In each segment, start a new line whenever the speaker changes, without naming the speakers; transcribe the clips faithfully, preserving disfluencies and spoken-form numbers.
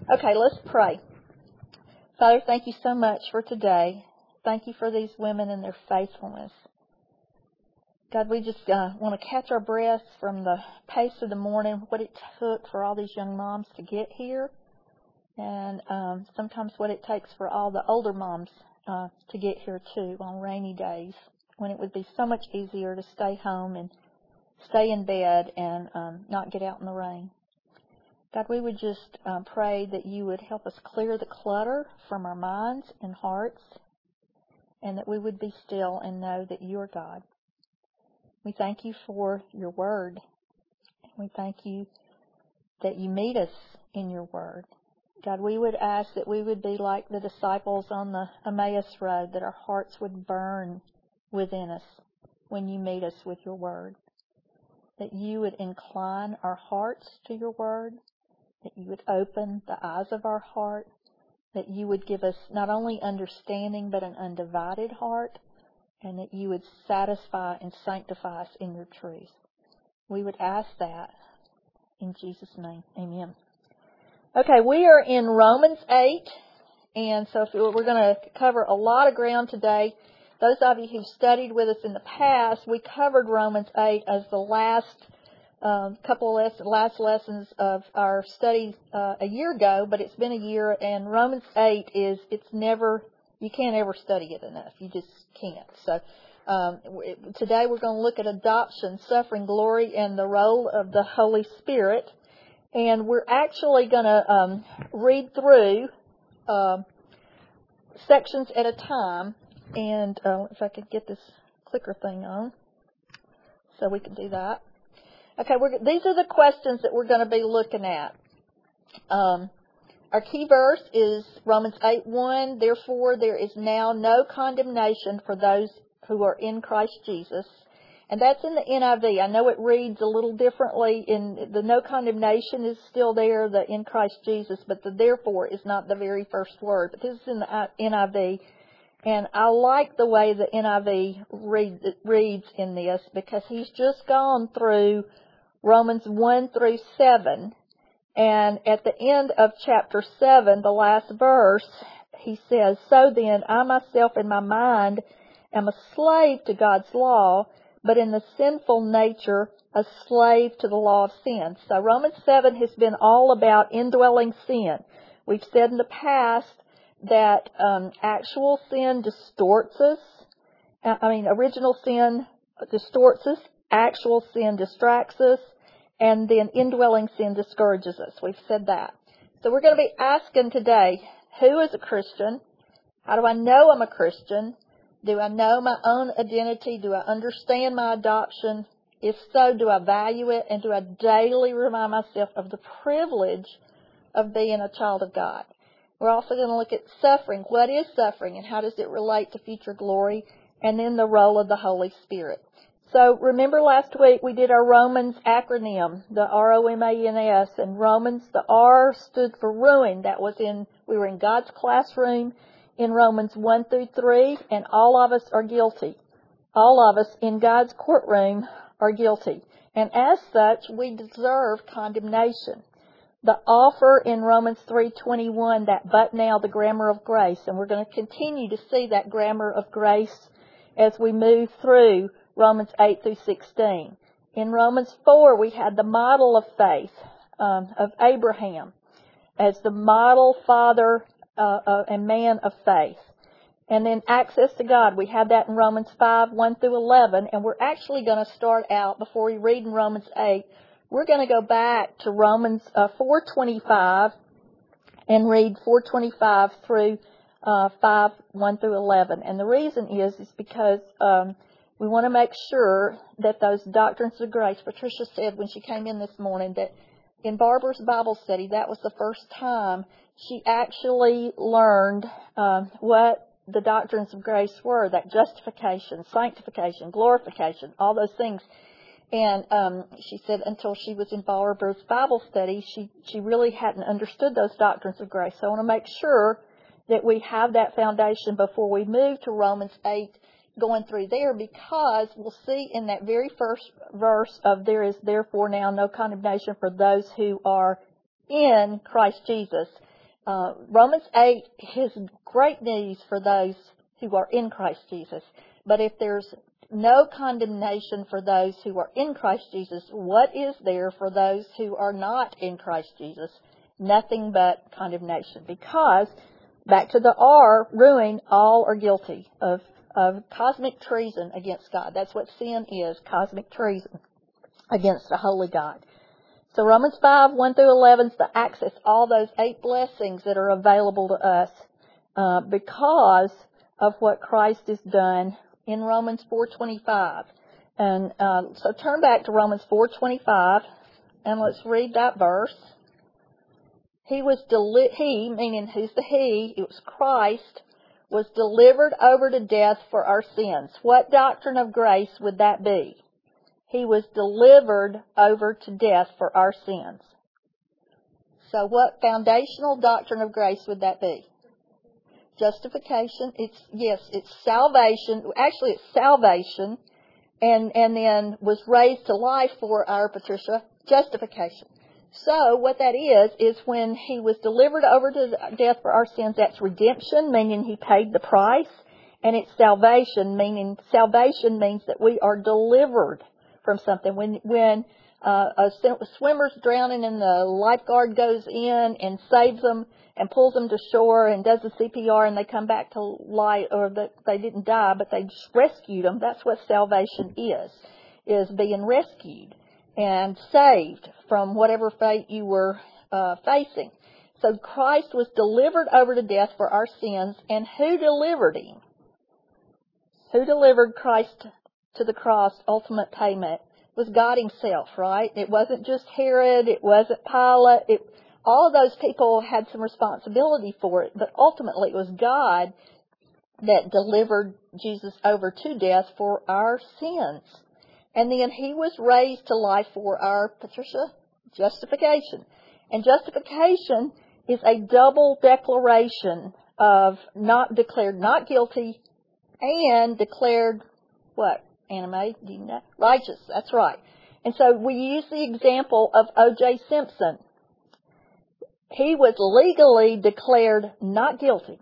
Okay, let's pray. Father, thank you so much for today. Thank you for these women and their faithfulness. God, we just uh, want to catch our breaths from the pace of the morning, what it took for all these young moms to get here, and um, sometimes what it takes for all the older moms uh, to get here too on rainy days, when it would be so much easier to stay home and stay in bed and um, not get out in the rain. God, we would just um, pray that you would help us clear the clutter from our minds and hearts, and that we would be still and know that you are God. We thank you for your word. We thank you that you meet us in your word. God, we would ask that we would be like the disciples on the Emmaus Road, that our hearts would burn within us when you meet us with your word, that you would incline our hearts to your word, that you would open the eyes of our heart, that you would give us not only understanding but an undivided heart, and that you would satisfy and sanctify us in your truth. We would ask that in Jesus' name. Amen. Okay, we are in Romans eight, and so if we're going to cover a lot of ground today. Those of you who've studied with us in the past, we covered Romans eight as the last Um, couple of lessons, last lessons of our study uh, a year ago, but it's been a year, and Romans eight is, it's never, you can't ever study it enough. You just can't. So um, it, today we're going to look at adoption, suffering, glory, and the role of the Holy Spirit. And we're actually going to um, read through uh, sections at a time. And uh, if I could get this clicker thing on so we can do that. Okay, we're, these are the questions that we're going to be looking at. Um, our key verse is Romans eight one. Therefore, there is now no condemnation for those who are in Christ Jesus. And that's in the N I V. I know it reads a little differently. In the no condemnation is still there, the in Christ Jesus, but the therefore is not the very first word. But this is in the N I V. And I like the way the N I V read, reads in this, because he's just gone through Romans one through seven, and at the end of chapter seven, the last verse, he says, So then, I myself in my mind am a slave to God's law, but in the sinful nature, a slave to the law of sin. So Romans seven has been all about indwelling sin. We've said in the past that um, actual sin distorts us. I mean, original sin distorts us. Actual sin distracts us, and then indwelling sin discourages us. We've said that. So we're going to be asking today, who is a Christian? How do I know I'm a Christian? Do I know my own identity? Do I understand my adoption? If so, do I value it? And do I daily remind myself of the privilege of being a child of God? We're also going to look at suffering. What is suffering, and how does it relate to future glory? And then the role of the Holy Spirit. So remember last week we did our Romans acronym, the R O M A N S, and Romans, the R stood for ruin. That was in, we were in God's classroom in Romans one through three, and all of us are guilty. All of us in God's courtroom are guilty. And as such, we deserve condemnation. The offer in Romans three twenty-one, that but now the grammar of grace, and we're going to continue to see that grammar of grace as we move through Romans eight through sixteen. In Romans four, we had the model of faith um, of Abraham as the model father uh, uh, and man of faith. And then access to God, we had that in Romans five, one through eleven. And we're actually going to start out, before we read in Romans eight, we're going to go back to Romans uh, four twenty-five and read four twenty-five through uh, five, one through eleven. And the reason is, is because um, we want to make sure that those doctrines of grace, Patricia said when she came in this morning that in Barbara's Bible study, that was the first time she actually learned um, what the doctrines of grace were, that justification, sanctification, glorification, all those things. And um, she said until she was in Barbara's Bible study, she, she really hadn't understood those doctrines of grace. So I want to make sure that we have that foundation before we move to Romans eight, going through there, because we'll see in that very first verse of there is therefore now no condemnation for those who are in Christ Jesus, Uh, Romans eight is great news for those who are in Christ Jesus. But if there's no condemnation for those who are in Christ Jesus, what is there for those who are not in Christ Jesus? Nothing but condemnation. Because, back to the R, ruin, all are guilty of, of cosmic treason against God. That's what sin is, cosmic treason against a holy God. So Romans five, one through eleven is to access all those eight blessings that are available to us uh, because of what Christ has done in Romans four twenty-five. And uh, so turn back to Romans four twenty-five and let's read that verse. He was deli- he, meaning who's the he? It was Christ, was delivered over to death for our sins. What doctrine of grace would that be? He was delivered over to death for our sins. So what foundational doctrine of grace would that be? Justification. It's, yes, it's salvation. Actually, it's salvation. And, and then was raised to life for our, Patricia, justification. So what that is, is when he was delivered over to death for our sins, that's redemption, meaning he paid the price. And it's salvation, meaning salvation means that we are delivered from something. When when uh, a swimmer's drowning and the lifeguard goes in and saves them and pulls them to shore and does the C P R and they come back to life, or that they didn't die, but they just rescued them. That's what salvation is, is being rescued and saved from whatever fate you were uh, facing. So Christ was delivered over to death for our sins, and who delivered him? Who delivered Christ to the cross, ultimate payment, was God himself, right? It wasn't just Herod, it wasn't Pilate. It, all of those people had some responsibility for it, but ultimately it was God that delivered Jesus over to death for our sins. And then he was raised to life for our, Patricia, justification. And justification is a double declaration of not declared not guilty and declared what? Anime, do you know? Righteous, that's right. And so we use the example of O J Simpson. He was legally declared not guilty,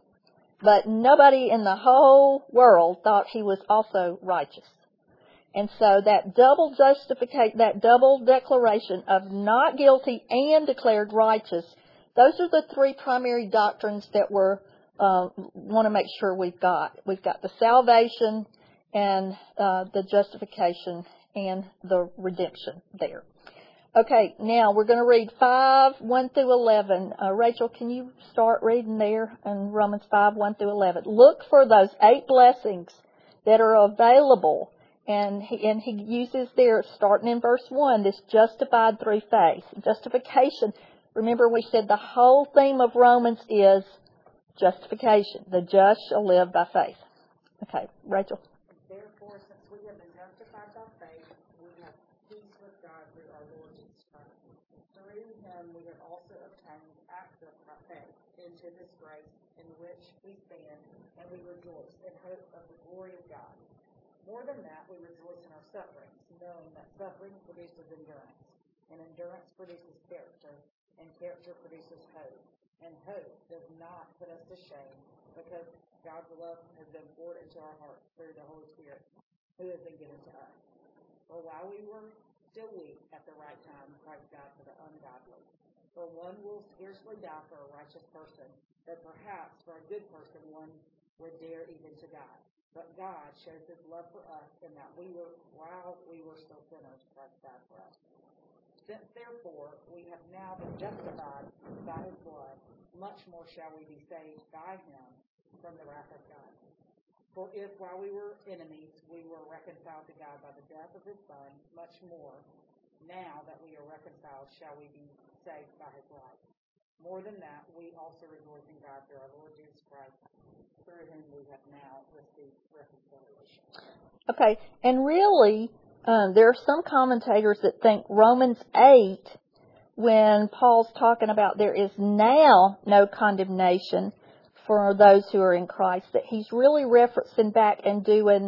but nobody in the whole world thought he was also righteous. And so that double justification, that double declaration of not guilty and declared righteous, those are the three primary doctrines that we're uh, want to make sure we've got. We've got the salvation and uh, the justification and the redemption there. Okay, now we're going to read five, one through eleven. Uh, Rachel, can you start reading there in Romans five, one through eleven? Look for those eight blessings that are available. And he, and he uses there, starting in verse one, this justified through faith. Justification. Remember we said the whole theme of Romans is justification. The just shall live by faith. Okay, Rachel.
Therefore, since we have been justified by faith, we have peace with God through our Lord Jesus Christ. Through him we have also obtained access by faith into this grace in which we stand, and we rejoice in hope of the glory of God. More than that, we rejoice in our sufferings, knowing that suffering produces endurance, and endurance produces character, and character produces hope. And hope does not put us to shame, because God's love has been poured into our hearts through the Holy Spirit, who has been given to us. For while we were still weak, at the right time, Christ died for the ungodly. For one will scarcely die for a righteous person, but perhaps for a good person one would dare even to die. But God shows his love for us in that we were, while we were still sinners, Christ died for us. Since therefore we have now been justified by his blood, much more shall we be saved by him from the wrath of God. For if while we were enemies we were reconciled to God by the death of his Son, much more, now that we are reconciled, shall we be saved by his life. More than that, we also rejoice in God through our Lord Jesus Christ, through whom we have now received reconciliation.
Okay, and really, Um, there are some commentators that think Romans eight, when Paul's talking about there is now no condemnation for those who are in Christ, that he's really referencing back and doing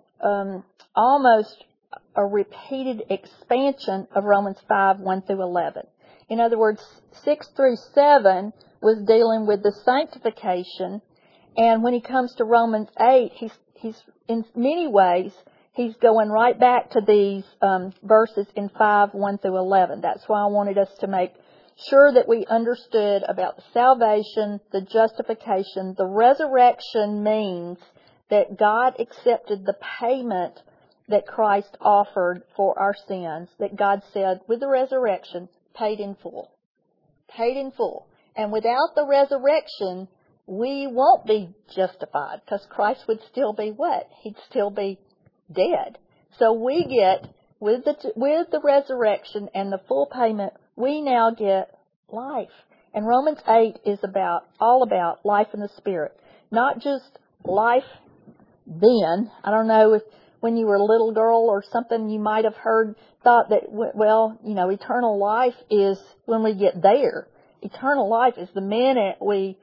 um, almost a repeated expansion of Romans five, one through eleven. In other words, six through seven was dealing with the sanctification. And when he comes to Romans eight, he's, he's in many ways, he's going right back to these um, verses in five, one through eleven. That's why I wanted us to make sure that we understood about the salvation, the justification. The resurrection means that God accepted the payment that Christ offered for our sins, that God said, with the resurrection, paid in full. Paid in full. And without the resurrection, we won't be justified, because Christ would still be what? He'd still be dead. So we get, with the with the resurrection and the full payment, we now get life. And Romans eight is about all about life in the Spirit. Not just life then. I don't know if when you were a little girl or something you might have heard, thought that, well, you know, eternal life is when we get there. Eternal life is the minute we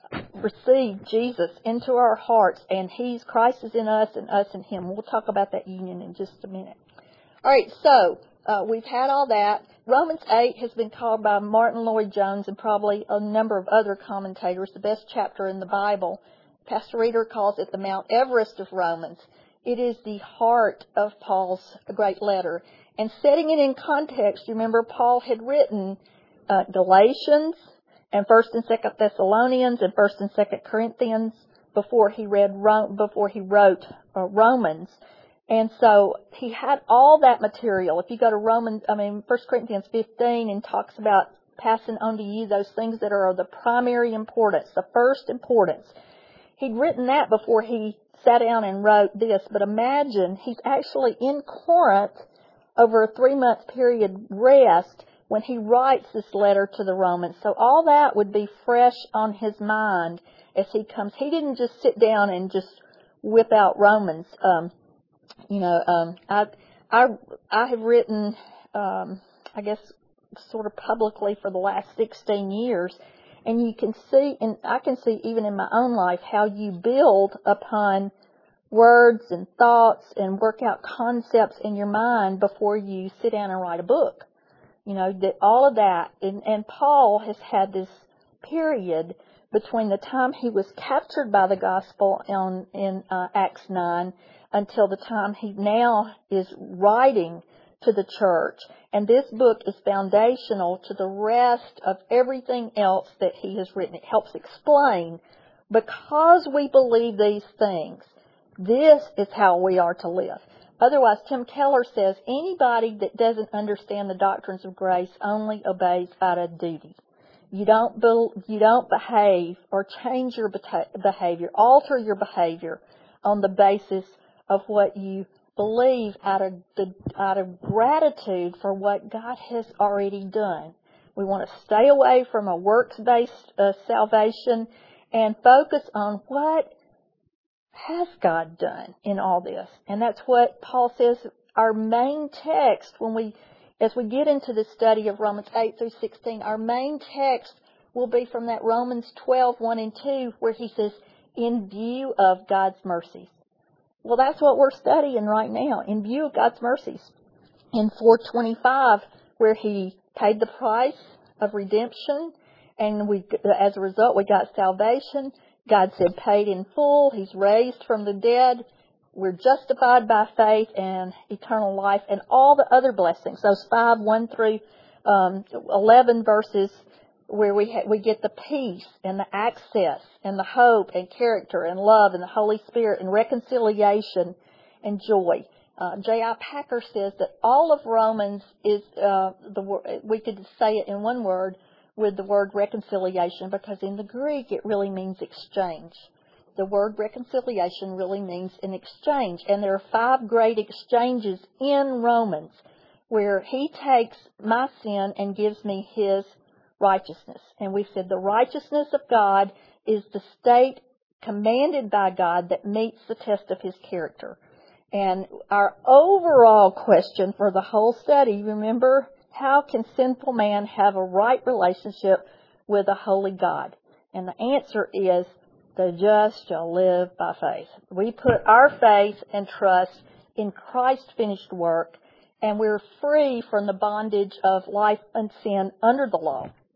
receive Jesus into our hearts, and He's, Christ is in us and us in Him. We'll talk about that union in just a minute. All right, so uh, we've had all that. Romans eight has been called by Martin Lloyd-Jones and probably a number of other commentators the best chapter in the Bible. Pastor Reeder calls it the Mount Everest of Romans. It is the heart of Paul's great letter. And setting it in context, remember Paul had written uh, Galatians and First and Second Thessalonians and First and Second Corinthians before he read before he wrote uh, Romans. And so he had all that material. If you go to Romans, I mean First Corinthians fifteen, and talks about passing on to you those things that are of the primary importance, the first importance. He'd written that before he sat down and wrote this. But imagine he's actually in Corinth over a three-month period rest when he writes this letter to the Romans. So all that would be fresh on his mind as he comes. He didn't just sit down and just whip out Romans. Um, you know, um, I, I, I have written, um, I guess, sort of publicly for the last sixteen years. And you can see, and I can see even in my own life, how you build upon words and thoughts and work out concepts in your mind before you sit down and write a book. You know, that all of that. And, and Paul has had this period between the time he was captured by the gospel on, in uh, Acts nine until the time he now is writing to the church. And this book is foundational to the rest of everything else that he has written. It helps explain, because we believe these things, this is how we are to live. Otherwise, Tim Keller says anybody that doesn't understand the doctrines of grace only obeys out of duty. You don't be, you don't behave or change your behavior, alter your behavior on the basis of what you believe out of the, out of gratitude for what God has already done. We want to stay away from a works-based uh, salvation and focus on what has God done in all this. And that's what Paul says our main text when we, as we get into the study of Romans eight through sixteen, our main text will be from that Romans twelve, one and two, where he says, in view of God's mercies. Well, that's what we're studying right now, in view of God's mercies. In four twenty-five, where he paid the price of redemption, and we, as a result, we got salvation. God said paid in full. He's raised from the dead. We're justified by faith and eternal life and all the other blessings. Those five, one through um, eleven verses where we ha- we get the peace and the access and the hope and character and love and the Holy Spirit and reconciliation and joy. Uh, J I Packer says that all of Romans is uh, the we could say it in one word with the word reconciliation, because in the Greek it really means exchange. The word reconciliation really means an exchange, and there are five great exchanges in Romans where he takes my sin and gives me his righteousness. And we said the righteousness of God is the state commanded by God that meets the test of his character. And our overall question for the whole study, remember, how can sinful man have a right relationship with a holy God? And the answer is, the just shall live by faith. We put our faith and trust in Christ's finished work, and we're free from the bondage of life and sin under the law.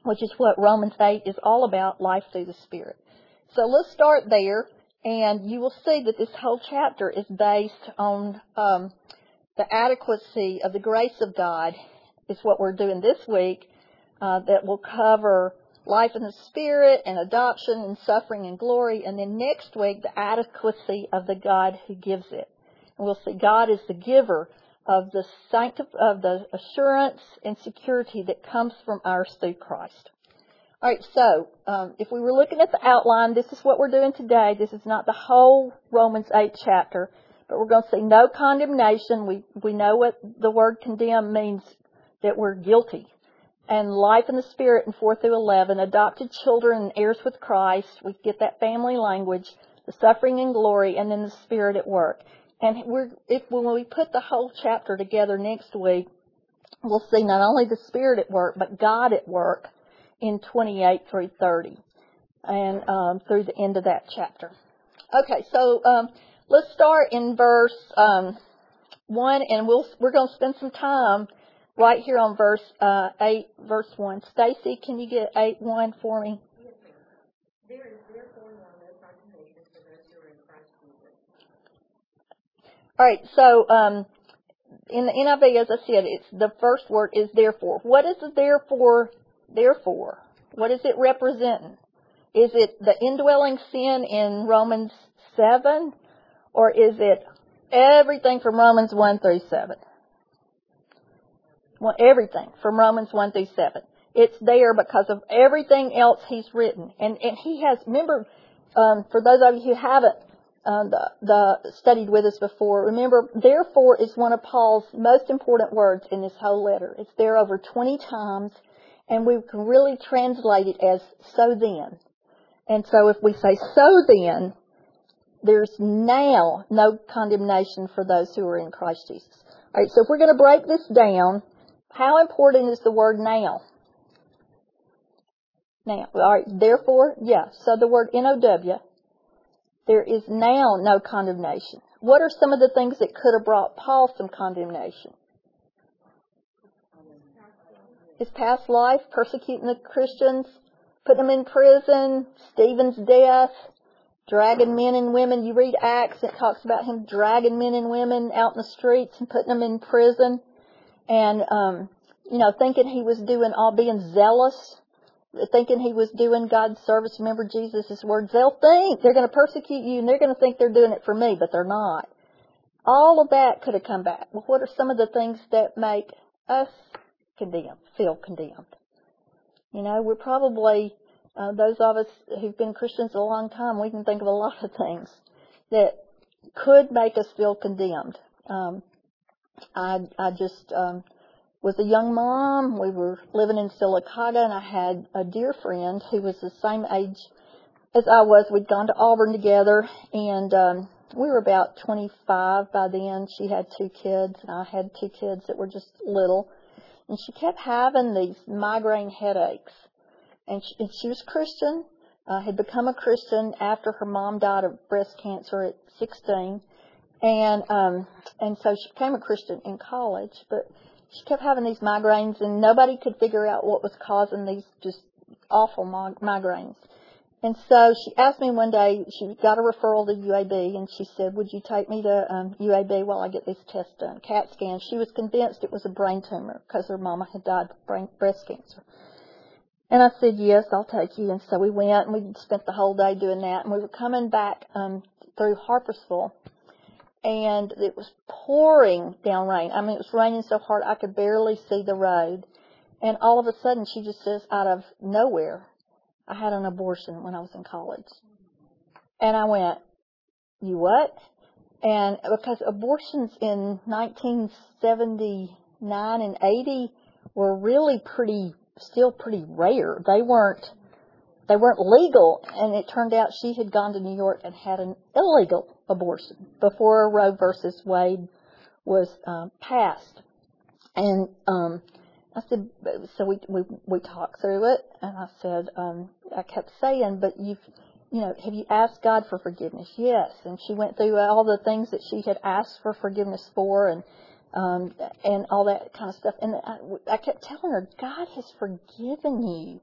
which is what Romans eight is all about, life through the Spirit. So let's start there, and you will see that this whole chapter is based on um, the adequacy of the grace of God, is what we're doing this week, uh, that will cover life in the Spirit and adoption and suffering and glory, and then next week the adequacy of the God who gives it. And we'll see God is the giver of the sanctif- of the assurance and security that comes from ours through Christ. All right, so um, if we were looking at the outline, this is what we're doing today. This is not the whole Romans eight chapter, but we're going to see no condemnation. We we know what the word condemn means, that we're guilty. And life in the Spirit in four through eleven, adopted children and heirs with Christ. We get that family language, the suffering and glory, and then the Spirit at work. And we're, if when we put the whole chapter together next week, we'll see not only the Spirit at work, but God at work in twenty-eight through thirty, and um, through the end of that chapter. Okay, so um, let's start in verse um, one, and we'll we're going to spend some time right here on verse uh, eight, verse one. Stacy, can you get eight one for me?
Yes, ma'am. There is therefore now no condemnation for those who are in Christ Jesus.
All right, so um, in the N I V, as I said, it's the first word is therefore. What is the therefore? Therefore, what is it representing? Is it the indwelling sin in Romans seven, or is it everything from Romans one through seven? Well, everything from Romans one through seven. It's there because of everything else he's written. And, and he has, remember, um, for those of you who haven't uh, the, the studied with us before, remember, therefore is one of Paul's most important words in this whole letter. It's there over twenty times, and we can really translate it as so then. And so if we say so then, there's now no condemnation for those who are in Christ Jesus. All right, so if we're going to break this down, how important is the word now? Now, all right, therefore, yeah, so the word N O W, there is now no condemnation. What are some of the things that could have brought Paul some condemnation? His past life, persecuting the Christians, putting them in prison, Stephen's death, dragging men and women. You read Acts, it talks about him dragging men and women out in the streets and putting them in prison. And, um, you know, thinking he was doing all, being zealous, thinking he was doing God's service. Remember Jesus' words, they'll think they're going to persecute you and they're going to think they're doing it for me, but they're not. All of that could have come back. Well, what are some of the things that make us condemned, feel condemned? You know, we're probably, uh, those of us who've been Christians a long time, we can think of a lot of things that could make us feel condemned. Um, I, I just um, was a young mom. We were living in Sylacauga, and I had a dear friend who was the same age as I was. We'd gone to Auburn together, and um, we were about twenty-five by then. She had two kids, and I had two kids that were just little. And she kept having these migraine headaches. And she, and she was Christian, uh, had become a Christian after her mom died of breast cancer at sixteen. And um, and so she became a Christian in college. But she kept having these migraines, and nobody could figure out what was causing these just awful mig- migraines. And so she asked me one day, she got a referral to U A B, and she said, would you take me to um, U A B while I get this test done, CAT scan. She was convinced it was a brain tumor because her mama had died of brain, breast cancer. And I said, yes, I'll take you. And so we went, and we spent the whole day doing that. And we were coming back um, through Harpersville, and it was pouring down rain. I mean, it was raining so hard I could barely see the road. And all of a sudden, she just says, out of nowhere, I had an abortion when I was in college. And I went, you what? And because abortions in nineteen seventy-nine and eighty were really pretty, still pretty rare. They weren't, they weren't legal. And it turned out she had gone to New York and had an illegal abortion before Roe versus Wade was um, passed. And um I said, so we, we, we talked through it, and I said, um, I kept saying, but you've, you know, have you asked God for forgiveness? Yes. And she went through all the things that she had asked for forgiveness for, and, um, and all that kind of stuff. And I, I kept telling her, God has forgiven you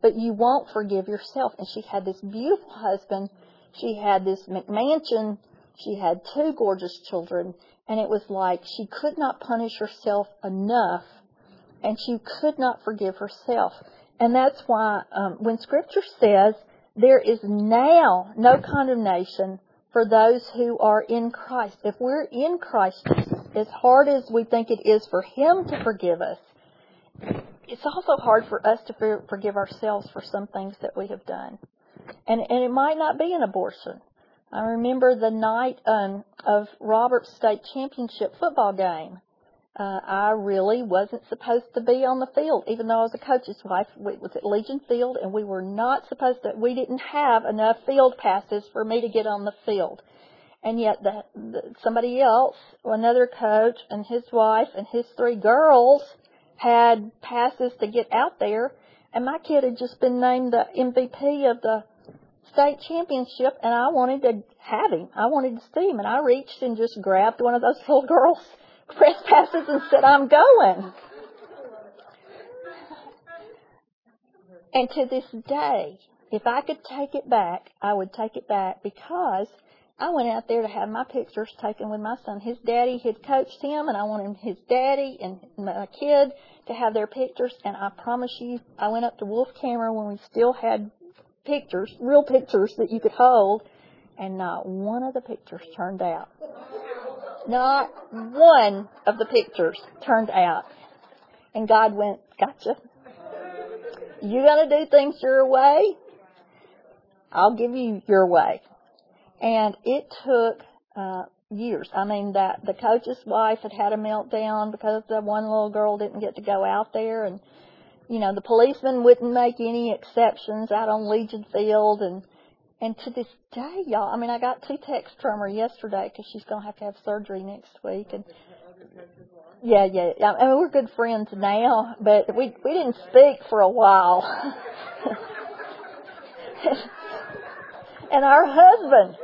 but you won't forgive yourself. And she had this beautiful husband. She had this McMansion. She had two gorgeous children. And it was like she could not punish herself enough, and she could not forgive herself. And that's why um, when Scripture says there is now no condemnation for those who are in Christ. If we're in Christ Jesus, as hard as we think it is for Him to forgive us, it's also hard for us to forgive ourselves for some things that we have done. And, and it might not be an abortion. I remember the night um, of Robert's state championship football game. Uh, I really wasn't supposed to be on the field, even though I was a coach's wife. It was at Legion Field, and we were not supposed to. We didn't have enough field passes for me to get on the field. And yet the, the, somebody else, another coach, and his wife and his three girls had passes to get out there. And my kid had just been named the M V P of the state championship, and I wanted to have him. I wanted to see him, and I reached and just grabbed one of those little girls' press passes and said, I'm going. And to this day, if I could take it back, I would take it back, because I went out there to have my pictures taken with my son. His daddy had coached him, and I wanted his daddy and my kid to have their pictures. And I promise you, I went up to Wolf Camera when we still had pictures, real pictures that you could hold, and not one of the pictures turned out. Not one of the pictures turned out. And God went, gotcha. You're going to do things your way? I'll give you your way. And it took uh, years. I mean, that the coach's wife had had a meltdown because the one little girl didn't get to go out there. And, you know, the policeman wouldn't make any exceptions out on Legion Field. And And to this day, y'all, I mean, I got two texts from her yesterday because she's going to have to have surgery next week. And yeah, yeah. I mean, we're good friends now, but we we didn't speak for a while. And our husband,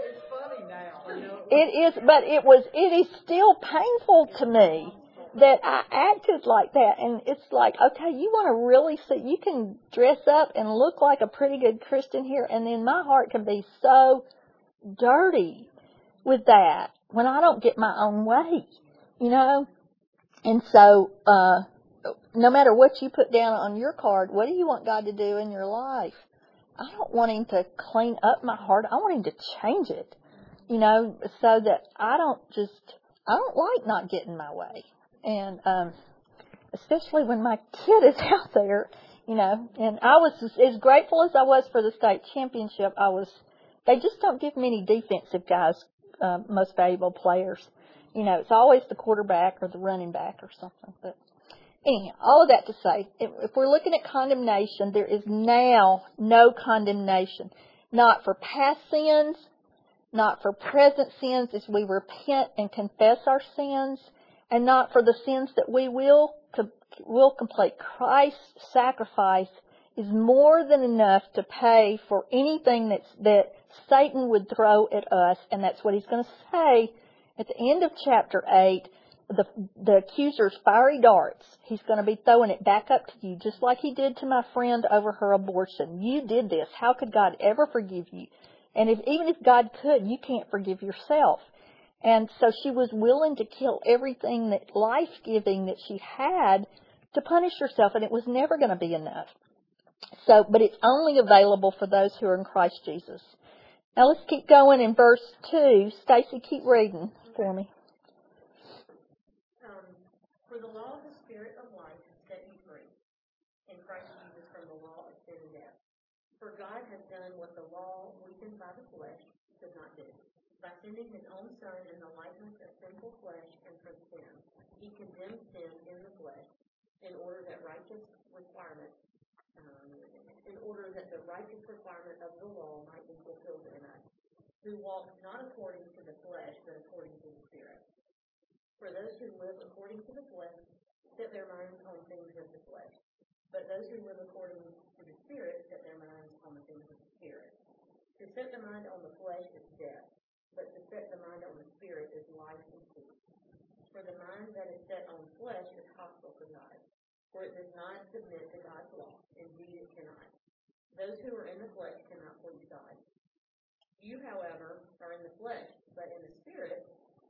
it is, but it was, it is still painful to me that I acted like that. And it's like, okay, you want to really see, you can dress up and look like a pretty good Christian here, and then my heart can be so dirty with that when I don't get my own way, you know? And so, uh, no matter what you put down on your card, what do you want God to do in your life? I don't want Him to clean up my heart. I want Him to change it, you know, so that I don't just, I don't like not getting my way. And um, especially when my kid is out there, you know. And I was as grateful as I was for the state championship. I was. They just don't give many defensive guys uh, most valuable players. You know, it's always the quarterback or the running back or something. But anyhow, all of that to say, if, if we're looking at condemnation, there is now no condemnation, not for past sins, not for present sins as we repent and confess our sins, and not for the sins that we will will complete. Christ's sacrifice is more than enough to pay for anything that's, that Satan would throw at us, and that's what he's going to say at the end of chapter eight. The, the accuser's fiery darts, he's going to be throwing it back up to you, just like he did to my friend over her abortion. You did this. How could God ever forgive you? And if even if God could, you can't forgive yourself. And so she was willing to kill everything that life-giving that she had to punish herself, and it was never going to be enough. So, but it's only available for those who are in Christ Jesus. Now let's keep going in verse two. Stacy, keep reading for me.
Um, for the law of the Spirit of life has set you free in Christ Jesus from the law of sin and death. For God has done what the law, weakened by the flesh, could not do. By sending His own Son in the likeness of sinful flesh and from sin, He condemned sin in the flesh, in order that righteous requirement, um, in order that the righteous requirement of the law might be fulfilled in us, who walk not according to the flesh, but according to the Spirit. For those who live according to the flesh set their minds on things of the flesh, but those who live according to the Spirit set their minds on the things of the Spirit. To set the mind on the flesh is death, but to set the mind on the Spirit is life and peace. For the mind that is set on flesh is hostile to God, for it does not submit to God's law. Indeed, it cannot. Those who are in the flesh cannot please God. You, however, are in the flesh, but in the Spirit,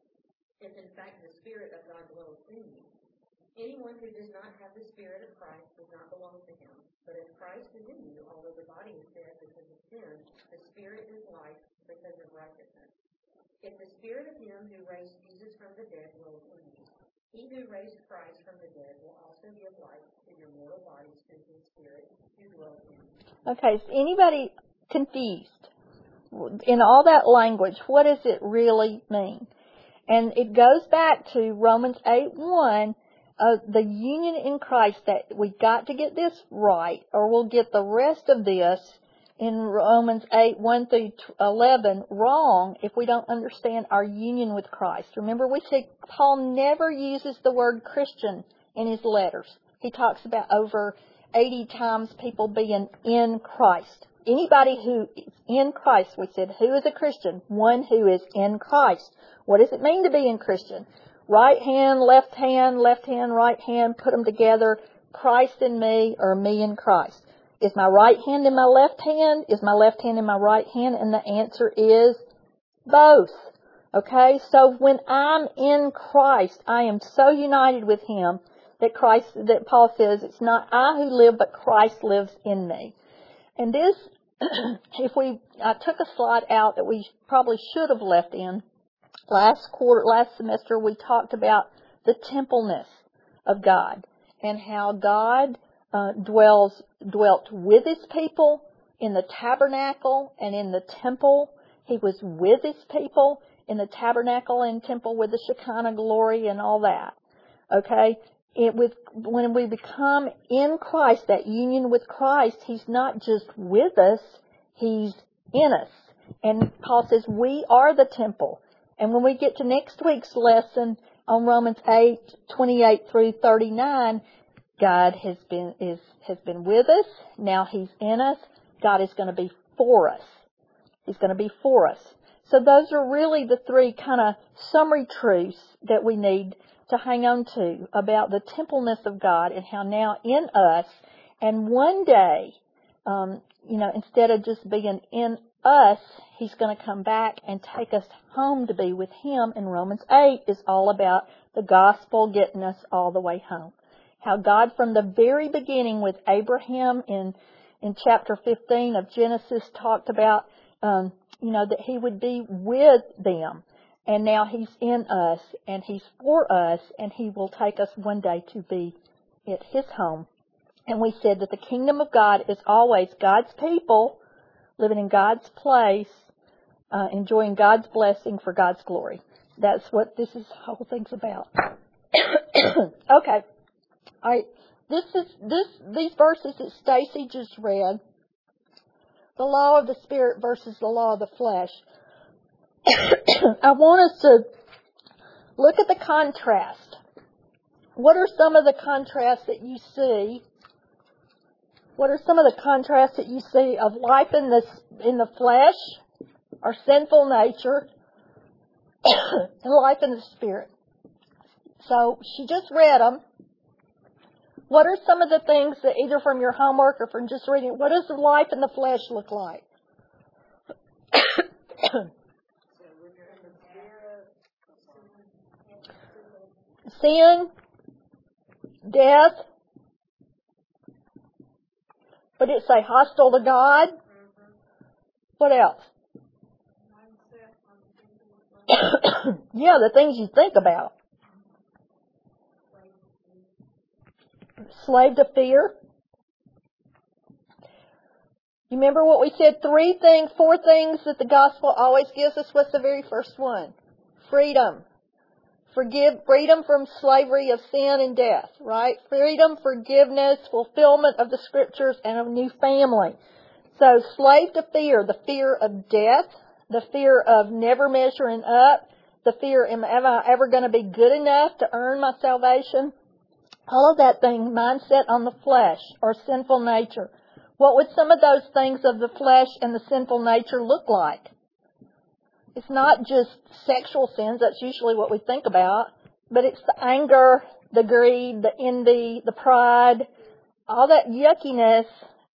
if in fact the Spirit of God dwells in you. Anyone who does not have the Spirit of Christ does not belong to him. But if Christ is in you, although the body is dead because of sin, the Spirit is life because of righteousness. If the Spirit of him who raised Jesus from the dead dwells in you, he who raised Christ from the dead will also give life to your mortal bodies through his Spirit who dwells in you. Okay, is anybody confused? In all that language, what does it really mean? And it goes back to Romans eight one, uh, the union in Christ, that we got to get this right, or we'll get the rest of this in Romans eight one through eleven wrong if we don't understand our union with Christ. Remember, we said Paul never uses the word Christian in his letters. He talks about over eighty times people being in Christ. Anybody who is in Christ, we said, who is a Christian? One who is in Christ. What does it mean to be in Christian? Right hand, left hand, left hand, right hand, put them together. Christ in me, or me in Christ. Is my right hand in my left hand? Is my left hand in my right hand? And the answer is both. Okay, so when I'm in Christ, I am so united with him that Christ, that Paul says, it's not I who live, but Christ lives in me. And this, if we, I took a slide out that we probably should have left in. Last quarter, last semester, we talked about the templeness of God and how God uh, dwells, dwelt with his people in the tabernacle and in the temple. He was with his people in the tabernacle and temple with the Shekinah glory and all that. Okay? It, with, when we become in Christ, that union with Christ, he's not just with us, he's in us. And Paul says we are the temple. And when we get to next week's lesson on Romans eight twenty-eight through thirty-nine, God has been is has been with us. Now he's in us. God is going to be for us. He's going to be for us. So those are really the three kind of summary truths that we need to hang on to about the templeness of God and how now in us, and one day, um, you know, instead of just being in us, he's going to come back and take us home to be with him. And Romans eight is all about the gospel getting us all the way home. How God from the very beginning with Abraham in in chapter fifteen of Genesis talked about, um, you know, that he would be with them. And now he's in us, and he's for us, and he will take us one day to be at his home. And we said that the kingdom of God is always God's people living in God's place, uh, enjoying God's blessing for God's glory. That's what this is, whole thing's about. Okay. All right. This is this these verses that Stacy just read. The law of the Spirit versus the law of the flesh. I want us to look at the contrast. What are some of the contrasts that you see? What are some of the contrasts that you see of life in the, in the flesh, our sinful nature, and life in the Spirit? So she just read them. What are some of the things that either from your homework or from just reading, what does life in the flesh look like? Sin, death. What did it say? Hostile to God. What else? Yeah, the things you think about. Slave to fear. You remember what we said? Three things, four things that the gospel always gives us. What's the very first one? Freedom. Forgive, freedom from slavery of sin and death, right? Freedom, forgiveness, fulfillment of the scriptures, and a new family. So, slave to fear, the fear of death, the fear of never measuring up, the fear, am, am I ever going to be good enough to earn my salvation? All of that thing, mindset on the flesh or sinful nature. What would some of those things of the flesh and the sinful nature look like? It's not just sexual sins, that's usually what we think about, but it's the anger, the greed, the envy, the pride, all that yuckiness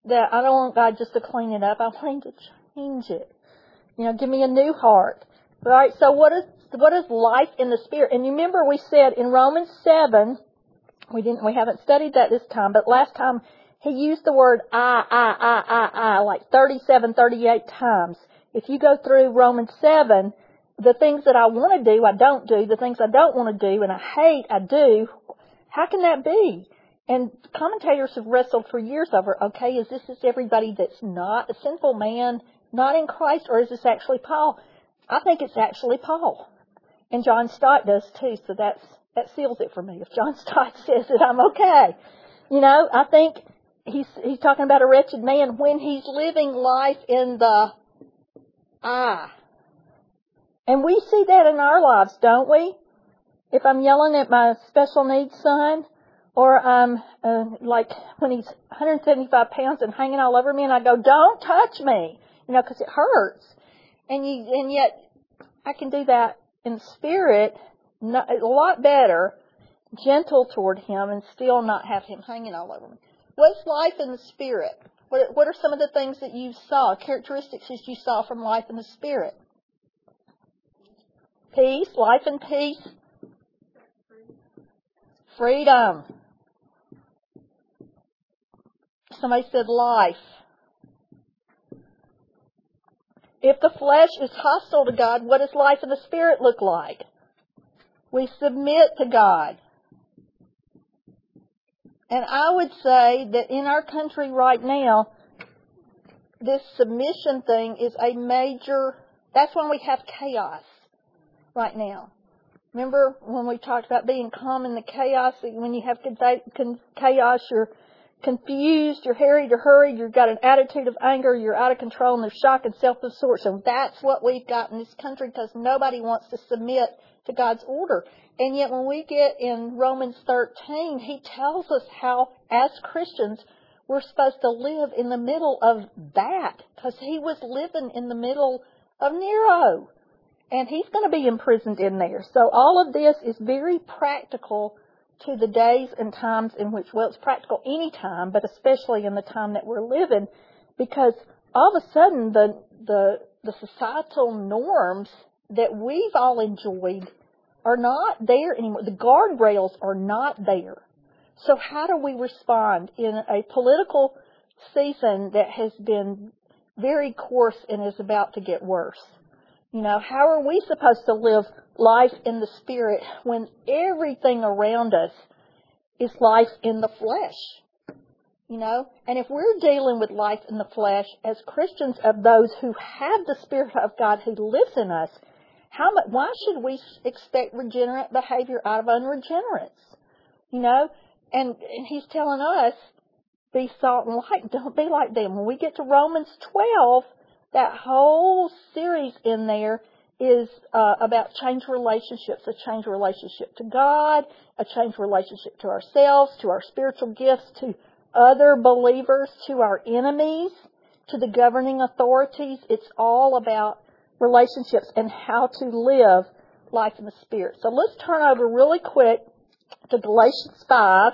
that I don't want God just to clean it up. I want Him to change it. You know, give me a new heart. All right, so what is what is life in the Spirit? And you remember we said in Romans seven, we didn't, we haven't studied that this time, but last time he used the word I, I, I, I, I, like thirty-seven, thirty-eight times. If you go through Romans seven, the things that I want to do, I don't do. The things I don't want to do and I hate, I do. How can that be? And commentators have wrestled for years over, okay, is this is everybody that's not a sinful man, not in Christ, or is this actually Paul? I think it's actually Paul. And John Stott does too, so that's that seals it for me. If John Stott says it, I'm okay. You know, I think he's he's talking about a wretched man when he's living life in the I. And we see that in our lives, don't we? If I'm yelling at my special needs son, or I'm uh, like when he's one hundred seventy-five pounds and hanging all over me, and I go, "Don't touch me," you know, because it hurts. And you, and yet I can do that in spirit, not, a lot better, gentle toward him, and still not have him hanging all over me. What's life in the Spirit? What, what are some of the things that you saw, characteristics that you saw from life in the Spirit? Peace, life and peace. Freedom. Somebody said life. If the flesh is hostile to God, what does life in the Spirit look like? We submit to God. And I would say that in our country right now, this submission thing is a major, that's when we have chaos right now. Remember when we talked about being calm in the chaos, when you have chaos, you're confused, you're harried, you're hurried, you've got an attitude of anger, you're out of control, and there's shock and self-absorption. That's what we've got in this country because nobody wants to submit to God's order. And yet when we get in Romans thirteen, he tells us how, as Christians, we're supposed to live in the middle of that because he was living in the middle of Nero. And he's going to be imprisoned in there. So all of this is very practical to the days and times in which, well, it's practical any time, but especially in the time that we're living, because all of a sudden the the, the societal norms that we've all enjoyed are not there anymore. The guardrails are not there. So how do we respond in a political season that has been very coarse and is about to get worse? You know, how are we supposed to live life in the Spirit when everything around us is life in the flesh? You know, and if we're dealing with life in the flesh as Christians of those who have the Spirit of God who lives in us, how much, why should we expect regenerate behavior out of unregenerates? You know, and, and he's telling us, be salt and light, don't be like them. When we get to Romans twelve, that whole series in there is uh, about changed relationships, a changed relationship to God, a changed relationship to ourselves, to our spiritual gifts, to other believers, to our enemies, to the governing authorities. It's all about relationships and how to live life in the Spirit. So let's turn over really quick to Galatians five.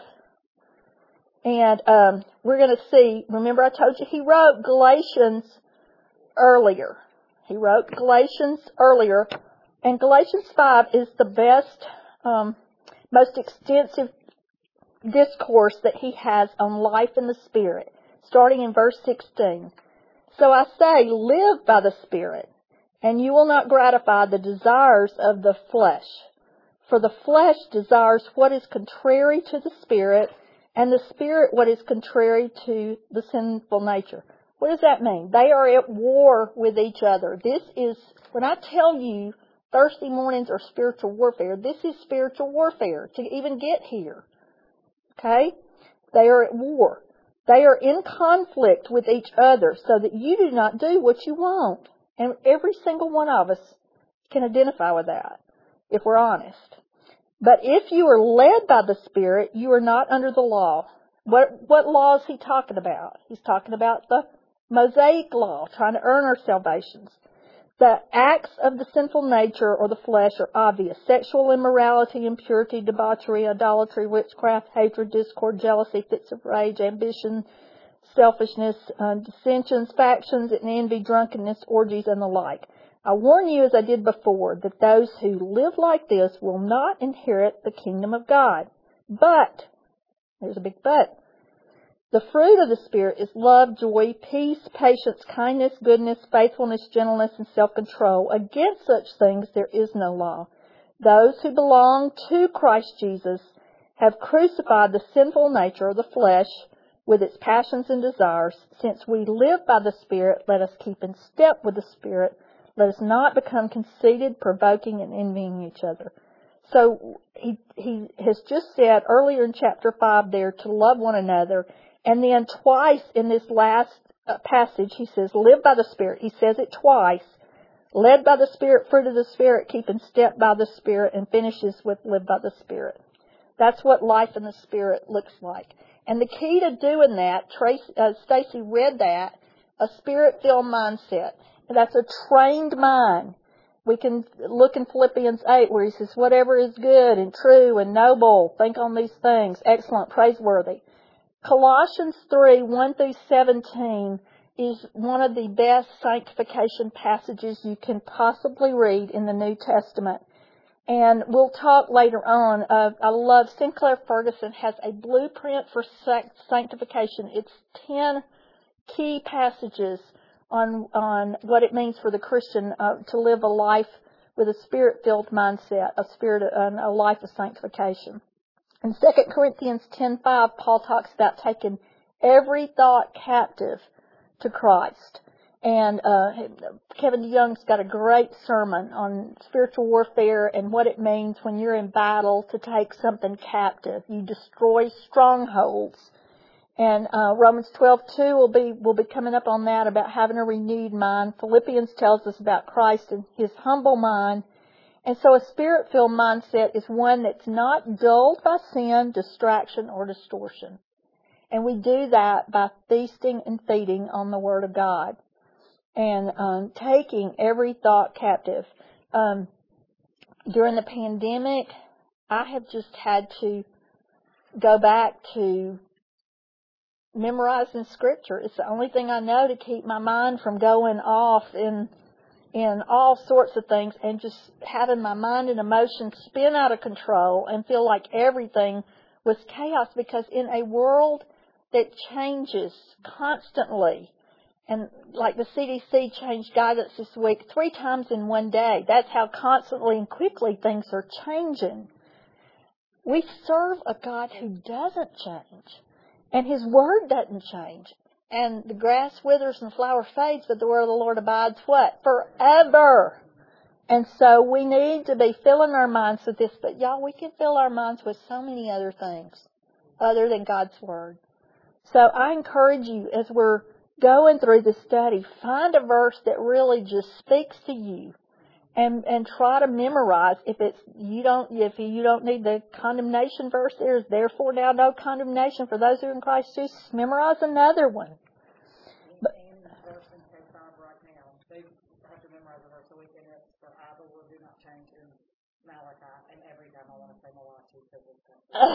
And um, we're going to see, remember I told you he wrote Galatians earlier. He wrote Galatians earlier. And Galatians five is the best, um, most extensive discourse that he has on life in the Spirit, starting in verse sixteen. So I say, live by the Spirit, and you will not gratify the desires of the flesh. For the flesh desires what is contrary to the Spirit, and the Spirit what is contrary to the sinful nature. What does that mean? They are at war with each other. This is, when I tell you Thursday mornings are spiritual warfare, this is spiritual warfare to even get here. Okay? They are at war. They are in conflict with each other so that you do not do what you want. And every single one of us can identify with that, if we're honest. But if you are led by the Spirit, you are not under the law. What, what law is he talking about? He's talking about the Mosaic law, trying to earn our salvations. The acts of the sinful nature or the flesh are obvious. Sexual immorality, impurity, debauchery, idolatry, witchcraft, hatred, discord, jealousy, fits of rage, ambition, selfishness, uh, dissensions, factions, and envy, drunkenness, orgies, and the like. I warn you, as I did before, that those who live like this will not inherit the kingdom of God. But, there's a big but, the fruit of the Spirit is love, joy, peace, patience, kindness, goodness, faithfulness, gentleness, and self-control. Against such things there is no law. Those who belong to Christ Jesus have crucified the sinful nature of the flesh with its passions and desires. Since we live by the Spirit, let us keep in step with the Spirit. Let us not become conceited, provoking, and envying each other. So he, he has just said earlier in chapter five there to love one another. And then twice in this last uh, passage he says, live by the Spirit. He says it twice. Led by the Spirit, fruit of the Spirit, keep in step by the Spirit, and finishes with live by the Spirit. That's what life in the Spirit looks like. And the key to doing that, Tracy, uh, Stacy read that, a Spirit-filled mindset. And that's a trained mind. We can look in Philippians eight where he says, whatever is good and true and noble, think on these things, excellent, praiseworthy. Colossians three, one through seventeen is one of the best sanctification passages you can possibly read in the New Testament. And we'll talk later on. Uh, I love Sinclair Ferguson has a blueprint for sanctification. It's ten key passages on on what it means for the Christian uh, to live a life with a Spirit-filled mindset, a spirit, uh, a life of sanctification. In Second Corinthians ten five, Paul talks about taking every thought captive to Christ. And uh, Kevin DeYoung's got a great sermon on spiritual warfare and what it means when you're in battle to take something captive. You destroy strongholds. And uh, Romans twelve two will be will be coming up on that, about having a renewed mind. Philippians tells us about Christ and his humble mind. And so a Spirit-filled mindset is one that's not dulled by sin, distraction, or distortion. And we do that by feasting and feeding on the Word of God and um, taking every thought captive. Um, during the pandemic, I have just had to go back to memorizing Scripture. It's the only thing I know to keep my mind from going off in in all sorts of things and just having my mind and emotions spin out of control and feel like everything was chaos, because in a world that changes constantly, and like the C D C changed guidance this week three times in one day, that's how constantly and quickly things are changing. We serve a God who doesn't change, and His Word doesn't change. And the grass withers and the flower fades, but the word of the Lord abides what? Forever. And so we need to be filling our minds with this. But y'all, we can fill our minds with so many other things other than God's Word. So I encourage you, as we're going through this study, find a verse that really just speaks to you. And and try to memorize. If it's you don't if you don't need the condemnation verse, there's therefore now no condemnation for those who are in Christ Jesus. Memorize another one.
But in verse in K five right now, they have to memorize the verse so we can. It's for I, the Lord, do not change in Malachi, and every time I want to say Malachi because it's.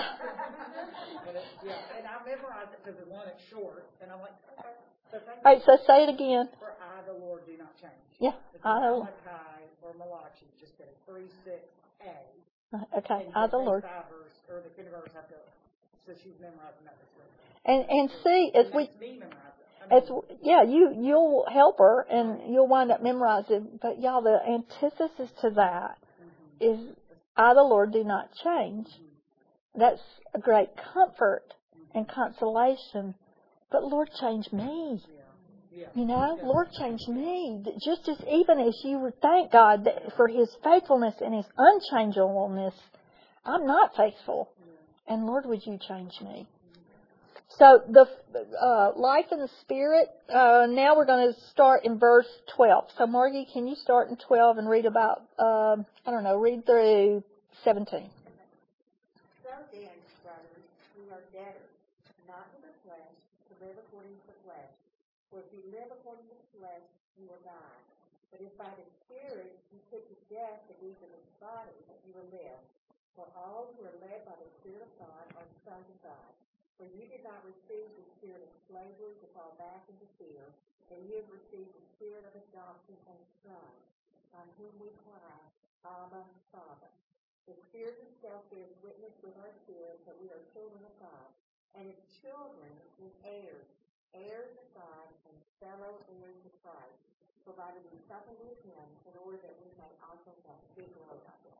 But it's, yeah, and I memorize it because one, it's short, and I'm like, okay. So thank
All right, so say it again.
For I, the Lord, do not change.
Yeah, I know.
Malachi or Malachi, just get a three six A.
Okay, I, the Lord.
Verse, or the kindergartners have to, so she's memorizing that this week.
And and see, as we,
me memorize it. I mean,
as yeah, you you'll help her and you'll wind up memorizing. But y'all, the antithesis to that mm-hmm. is, I, the Lord, do not change. Mm-hmm. That's a great comfort mm-hmm. and consolation. But Lord, change me. Yeah. Yeah. You know, Lord, change me. Just as even as you would thank God for His faithfulness and His unchangeableness, I'm not faithful. Yeah. And Lord, would you change me? So the uh, life in the Spirit, uh, now we're going to start in verse twelve. So Margie, can you start in twelve and read about, uh, I don't know, read through seventeen.
So then, brothers, we are debtors, not to the flesh, to live according to the flesh. For if you live according to the flesh, you will die. But if by the Spirit you put to death the deeds of the body, you will live. For all who are led by the Spirit of God are sons of God. For you did not receive the spirit of slavery to fall back into fear, and you have received the spirit of adoption as sons, on whom we cry, Abba, Father. The Spirit himself bears witness with our spirit that we are children of God, and if children, then heirs, heirs of God, and fellow heirs of Christ, provided we suffer with him in order that we may also have big glory of him.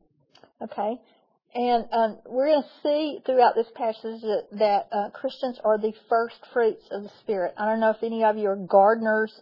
Okay. And um, we're going to see throughout this passage that, that uh, Christians are the first fruits of the Spirit. I don't know if any of you are gardeners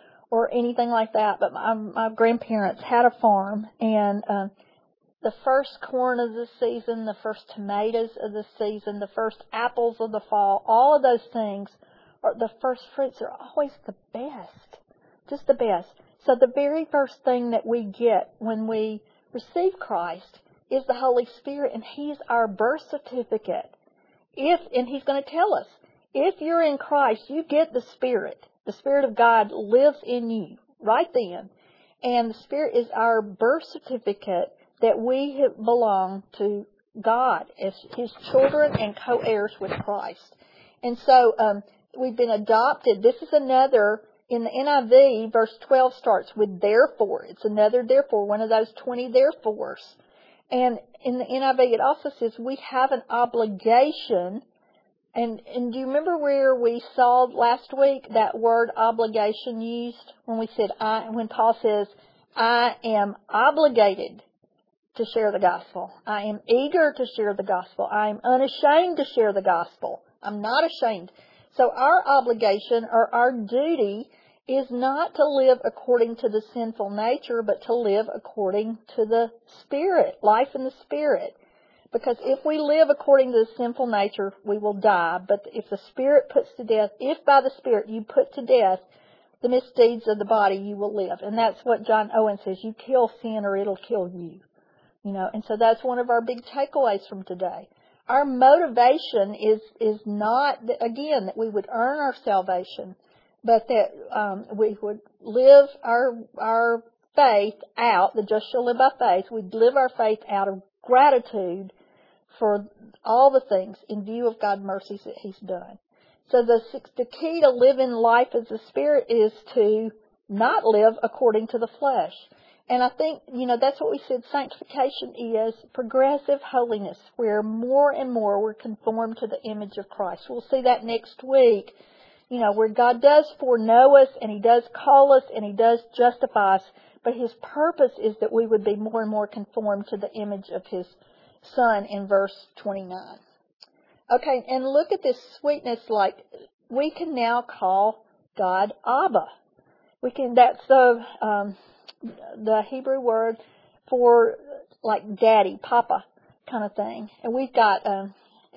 or anything like that, but my, my grandparents had a farm, and um, the first corn of the season, the first tomatoes of the season, the first apples of the fall, all of those things, are the first fruits are always the best, just the best. So the very first thing that we get when we receive Christ is the Holy Spirit, and He's our birth certificate. If, and He's going to tell us, if you're in Christ, you get the Spirit. The Spirit of God lives in you right then. And the Spirit is our birth certificate that we belong to God as His children and co-heirs with Christ. And so um, we've been adopted. This is another, in the N I V, verse twelve starts with therefore. It's another therefore, one of those twenty therefores. And in the N I V, it also says we have an obligation. And, and do you remember where we saw last week that word obligation used? When we said, I, when Paul says, I am obligated to share the gospel. I am eager to share the gospel. I am unashamed to share the gospel. I'm not ashamed. So our obligation or our duty is not to live according to the sinful nature, but to live according to the Spirit, life in the Spirit. Because if we live according to the sinful nature, we will die. But if the Spirit puts to death, if by the Spirit you put to death the misdeeds of the body, you will live. And that's what John Owen says, you kill sin or it'll kill you. You know, and so that's one of our big takeaways from today. Our motivation is, is not, again, that we would earn our salvation, but that um, we would live our our faith out, the just shall live by faith. We'd live our faith out of gratitude for all the things in view of God's mercies that He's done. So the, the key to living life as the Spirit is to not live according to the flesh. And I think, you know, that's what we said sanctification is, progressive holiness, where more and more we're conformed to the image of Christ. We'll see that next week, you know, where God does foreknow us and He does call us and He does justify us, but His purpose is that we would be more and more conformed to the image of His Son in verse twenty-nine. Okay, and look at this sweetness, like we can now call God Abba. We can, that's the, um, the Hebrew word for like daddy, papa kind of thing. And we've got, um,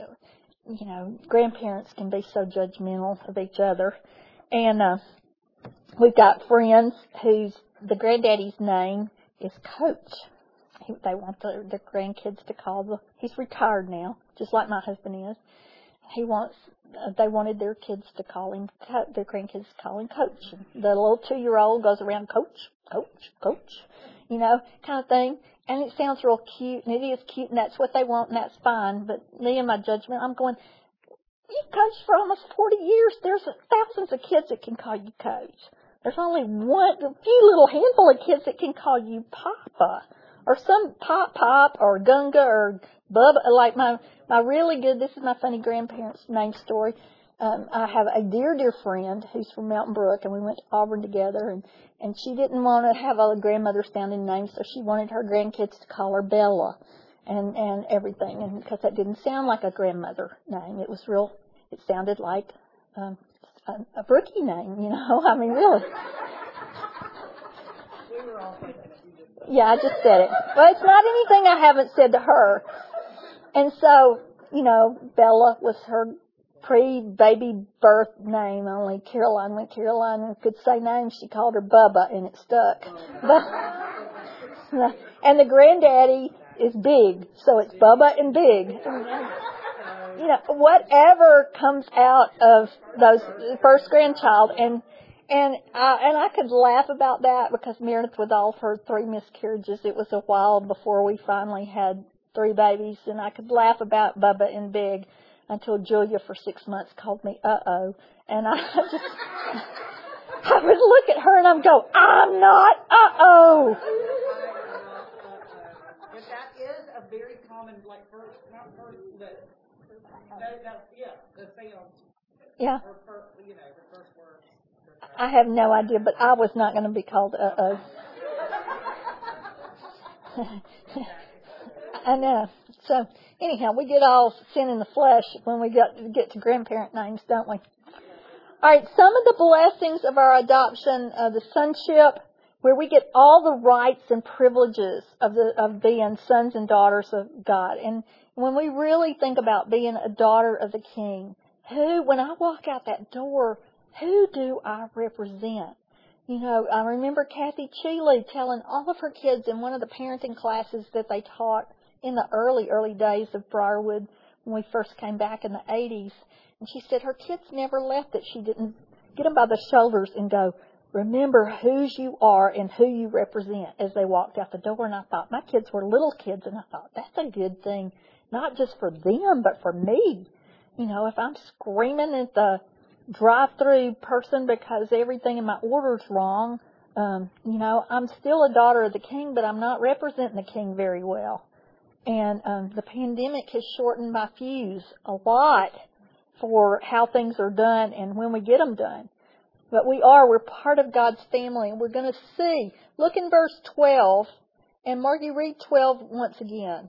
you know, grandparents can be so judgmental of each other. And uh, we've got friends whose, the granddaddy's name is Coach. He, they want the, the grandkids to call the, he's retired now, just like my husband is. He wants, uh, they wanted their kids to call him, their grandkids to call him Coach. The little two-year-old goes around, Coach, Coach, Coach, you know, kind of thing. And it sounds real cute, and it is cute, and that's what they want, and that's fine. But me and my judgment, I'm going, you've coached for almost forty years. There's thousands of kids that can call you Coach. There's only one, a few little handful of kids that can call you Papa. Or some Pop Pop or Gunga or Bubba, like my, my really good, this is my funny grandparents' name story. Um, I have a dear, dear friend who's from Mountain Brook, and we went to Auburn together, and, and she didn't want to have all the grandmothers sounding names, so she wanted her grandkids to call her Bella and, and everything, and because that didn't sound like a grandmother name. It was real, it sounded like um, a, a brookie name, you know, I mean, really.
We were all thinking it.
Yeah, I just said it. Well, it's not anything I haven't said to her. And so, you know, Bella was her pre-baby birth name. Only Caroline, when Caroline could say names, she called her Bubba, and it stuck. But, and the granddaddy is Big, so it's Bubba and Big. You know, whatever comes out of those first grandchild, and And I, and I could laugh about that because Meredith, with all of her three miscarriages, it was a while before we finally had three babies, and I could laugh about Bubba and Big. until Julia for six months called me uh-oh. And I just, I would look at her and I'm go, I'm not uh-oh.
But that is a very common, like, first, not first, but, that, that, yeah, the sound.
Yeah.
Or first, you know, the first word.
I have no idea, but I was not going to be called uh-oh. I know. So, anyhow, we get all sin in the flesh when we get, get to grandparent names, don't we? All right, some of the blessings of our adoption, uh, the sonship, where we get all the rights and privileges of the of being sons and daughters of God. And when we really think about being a daughter of the King, who, when I walk out that door, who do I represent? You know, I remember Kathy Cheeley telling all of her kids in one of the parenting classes that they taught in the early, early days of Briarwood when we first came back in the eighties. And she said her kids never left that she didn't get them by the shoulders and go, remember whose you are and who you represent as they walked out the door. And I thought, my kids were little kids, and I thought, that's a good thing, not just for them, but for me. You know, if I'm screaming at the drive-through person because everything in my order's wrong, um, you know, I'm still a daughter of the King, but I'm not representing the King very well. And um, the pandemic has shortened my fuse a lot for how things are done and when we get them done. But we are, we're part of God's family, and we're going to see. Look in verse twelve, and Margie, read twelve once again.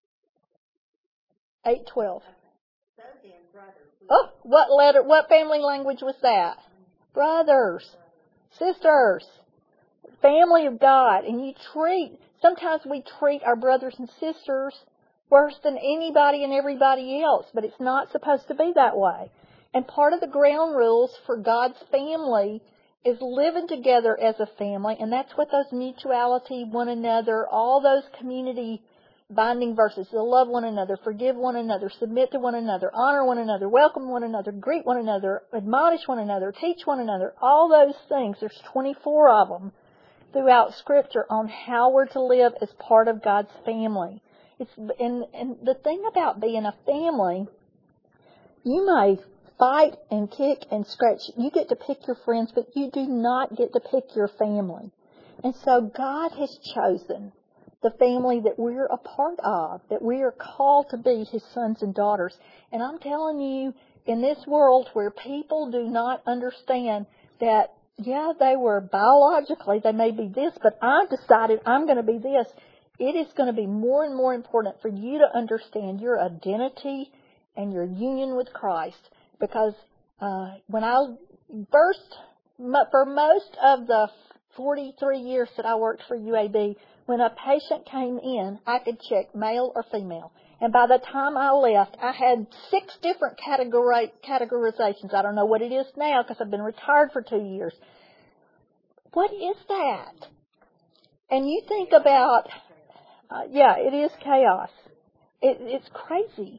eight twelve.
So then, brothers,
Oh, what letter, what family language was that? Brothers, sisters, family of God. And you treat, sometimes we treat our brothers and sisters worse than anybody and everybody else, but it's not supposed to be that way. And part of the ground rules for God's family is living together as a family, and that's what those mutuality, one another, all those community binding verses, to love one another, forgive one another, submit to one another, honor one another, welcome one another, greet one another, admonish one another, teach one another, all those things. There's twenty-four of them throughout Scripture on how we're to live as part of God's family. It's and, and the thing about being a family, you may fight and kick and scratch. You get to pick your friends, but you do not get to pick your family. And so God has chosen the family that we're a part of, that we are called to be His sons and daughters. And I'm telling you, in this world where people do not understand that, yeah, they were biologically, they may be this, but I've decided I'm going to be this, it is going to be more and more important for you to understand your identity and your union with Christ. Because uh, when I first, for most of the forty-three years that I worked for U A B, when a patient came in, I could check male or female. And by the time I left, I had six different categori- categorizations. I don't know what it is now because I've been retired for two years. What is that? And you think about, uh, yeah, it is chaos. It, it's crazy.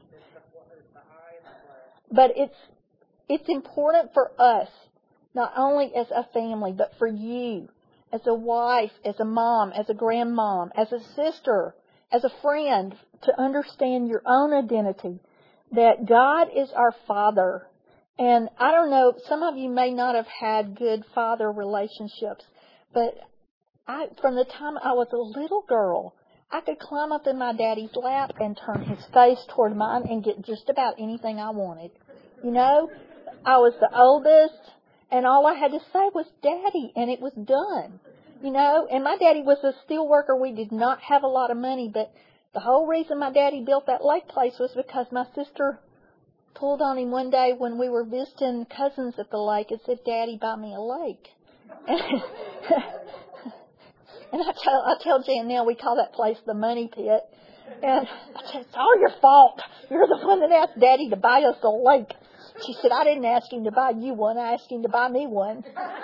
But it's it's important for us, not only as a family, but for you, as a wife, as a mom, as a grandmom, as a sister, as a friend, to understand your own identity, that God is our Father. And I don't know, some of you may not have had good father relationships, but I, from the time I was a little girl, I could climb up in my daddy's lap and turn his face toward mine and get just about anything I wanted. You know, I was the oldest, and all I had to say was daddy, and it was done. You know, and my daddy was a steel worker. We did not have a lot of money, but the whole reason my daddy built that lake place was because my sister pulled on him one day when we were visiting cousins at the lake and said, Daddy, buy me a lake. And I tell, I tell Jan now, we call that place the money pit. And I said, it's all your fault. You're the one that asked Daddy to buy us a lake. She said, I didn't ask him to buy you one. I asked him to buy me one.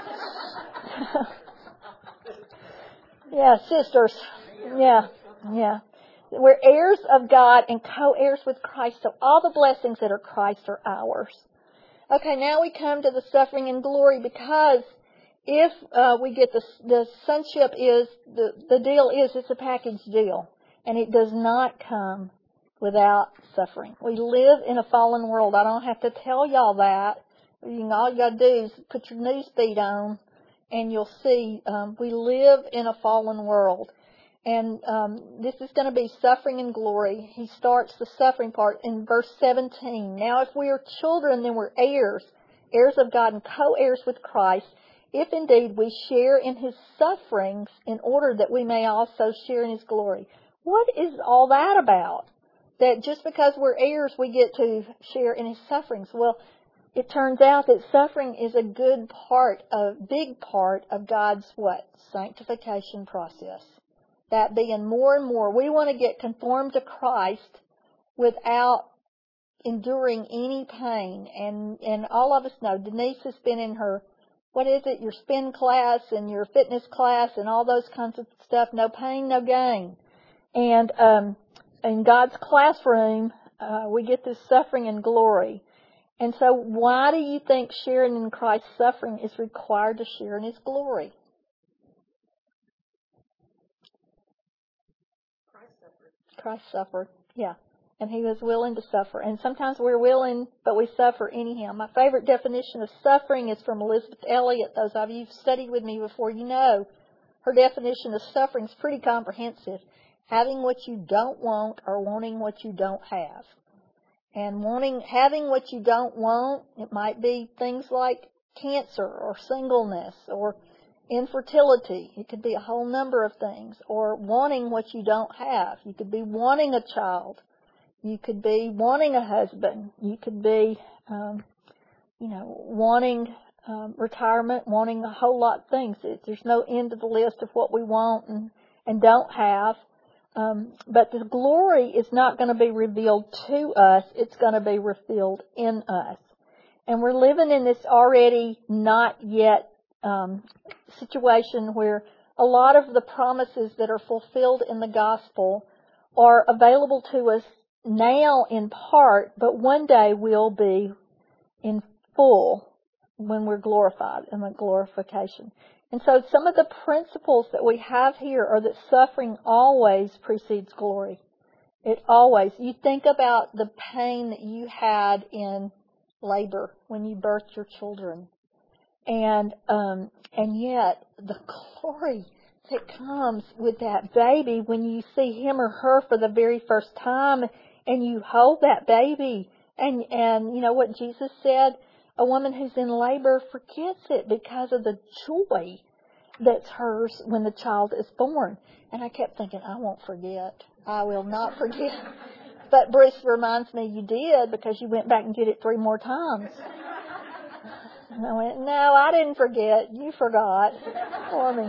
Yeah, sisters. Yeah, yeah. We're heirs of God and co-heirs with Christ, so all the blessings that are Christ are ours. Okay, now we come to the suffering and glory, because if uh, we get the the sonship is, the, the deal is it's a package deal, and it does not come without suffering. We live in a fallen world. I don't have to tell y'all that. You can, all you got to do is put your news feed on, and you'll see um, we live in a fallen world. And um, this is going to be suffering and glory. He starts the suffering part in verse seventeen. Now, if we are children, then we're heirs, heirs of God and co-heirs with Christ, if indeed we share in His sufferings, in order that we may also share in His glory. What is all that about? That just because we're heirs, we get to share in His sufferings. Well, it turns out that suffering is a good part, a big part of God's what? Sanctification process. That being more and more, we want to get conformed to Christ without enduring any pain. And, and all of us know, Denise has been in her, what is it, your spin class and your fitness class and all those kinds of stuff. No pain, no gain. And um, in God's classroom, uh, we get this suffering and glory. And so why do you think sharing in Christ's suffering is required to share in His glory?
Christ suffered.
Christ suffered, yeah. And He was willing to suffer. And sometimes we're willing, but we suffer anyhow. My favorite definition of suffering is from Elizabeth Elliot. Those of you who've studied with me before, you know her definition of suffering is pretty comprehensive. Having what you don't want or wanting what you don't have. And wanting, having what you don't want, it might be things like cancer or singleness or infertility. It could be a whole number of things. Or wanting what you don't have. You could be wanting a child. You could be wanting a husband. You could be, um, you know, wanting um, retirement, wanting a whole lot of things. It, there's no end to the list of what we want and, and don't have. Um, but the glory is not going to be revealed to us. It's going to be revealed in us. And we're living in this already not yet um, situation where a lot of the promises that are fulfilled in the gospel are available to us now in part, but one day will be in full when we're glorified in the glorification. And so some of the principles that we have here are that suffering always precedes glory. It always. You think about the pain that you had in labor when you birthed your children. And um, and yet the glory that comes with that baby when you see him or her for the very first time and you hold that baby. And, and you know what Jesus said? A woman who's in labor forgets it because of the joy that's hers when the child is born. And I kept thinking, I won't forget. I will not forget. But Bruce reminds me, you did because you went back and did it three more times. And I went, no, I didn't forget. You forgot for me.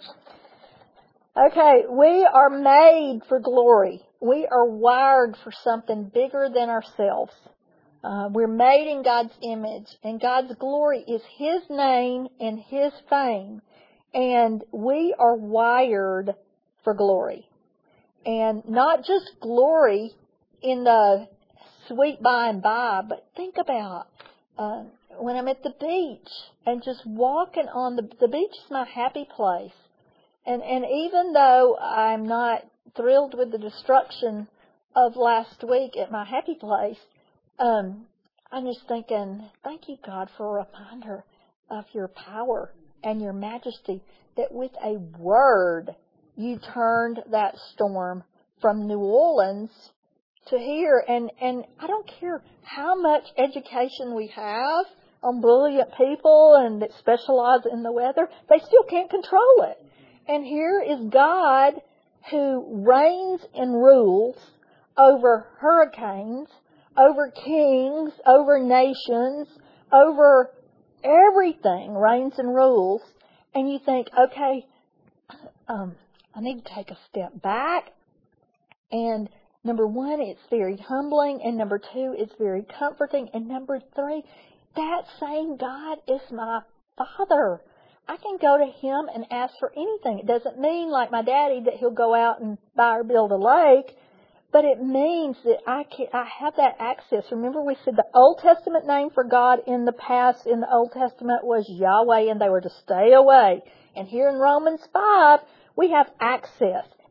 Okay, we are made for glory. We are wired for something bigger than ourselves. Uh, we're made in God's image, and God's glory is His name and His fame. And we are wired for glory. And not just glory in the sweet by and by, but think about uh, when I'm at the beach and just walking on the, the beach is my happy place. And, and even though I'm not thrilled with the destruction of last week at my happy place, Um, I'm just thinking, thank you, God, for a reminder of your power and your majesty, that with a word you turned that storm from New Orleans to here. And, and I don't care how much education we have on brilliant people and that specialize in the weather, they still can't control it. And here is God who reigns and rules over hurricanes, over kings, over nations, over everything, reigns and rules. And you think, okay, um, I need to take a step back. And number one, it's very humbling. And number two, it's very comforting. And number three, that same God is my Father. I can go to Him and ask for anything. It doesn't mean, like my daddy, that He'll go out and buy or build a lake. But it means that I can, I have that access. Remember we said the Old Testament name for God in the past in the Old Testament was Yahweh, and they were to stay away. And here in Romans five, we have access.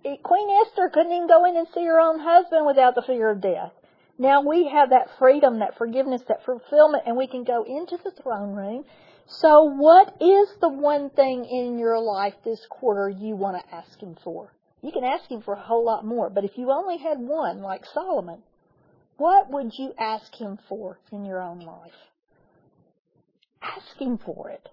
Queen Esther couldn't even go in and see her own husband without the fear of death. Now we have that freedom, that forgiveness, that fulfillment, and we can go into the throne room. So what is the one thing in your life this quarter you want to ask Him for? You can ask Him for a whole lot more, but if you only had one, like Solomon, what would you ask Him for in your own life? Ask Him for it.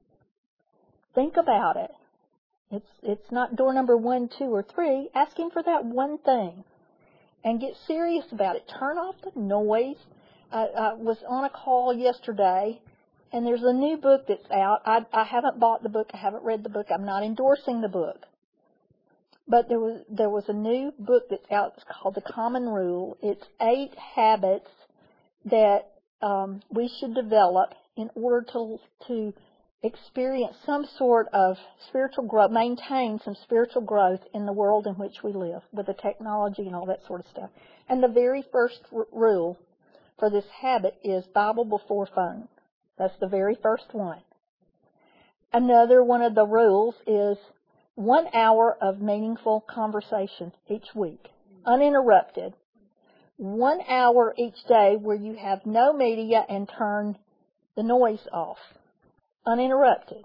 Think about it. It's it's not door number one, two, or three. Ask Him for that one thing. And get serious about it. Turn off the noise. I, I was on a call yesterday, and there's a new book that's out. I, I haven't bought the book. I haven't read the book. I'm not endorsing the book. But there was there was a new book that's out. It's called The Common Rule. It's eight habits that um, we should develop in order to to experience some sort of spiritual growth, maintain some spiritual growth in the world in which we live with the technology and all that sort of stuff. And the very first r- rule for this habit is Bible before phone. That's the very first one. Another one of the rules is one hour of meaningful conversation each week, uninterrupted. One hour each day where you have no media and turn the noise off. Uninterrupted.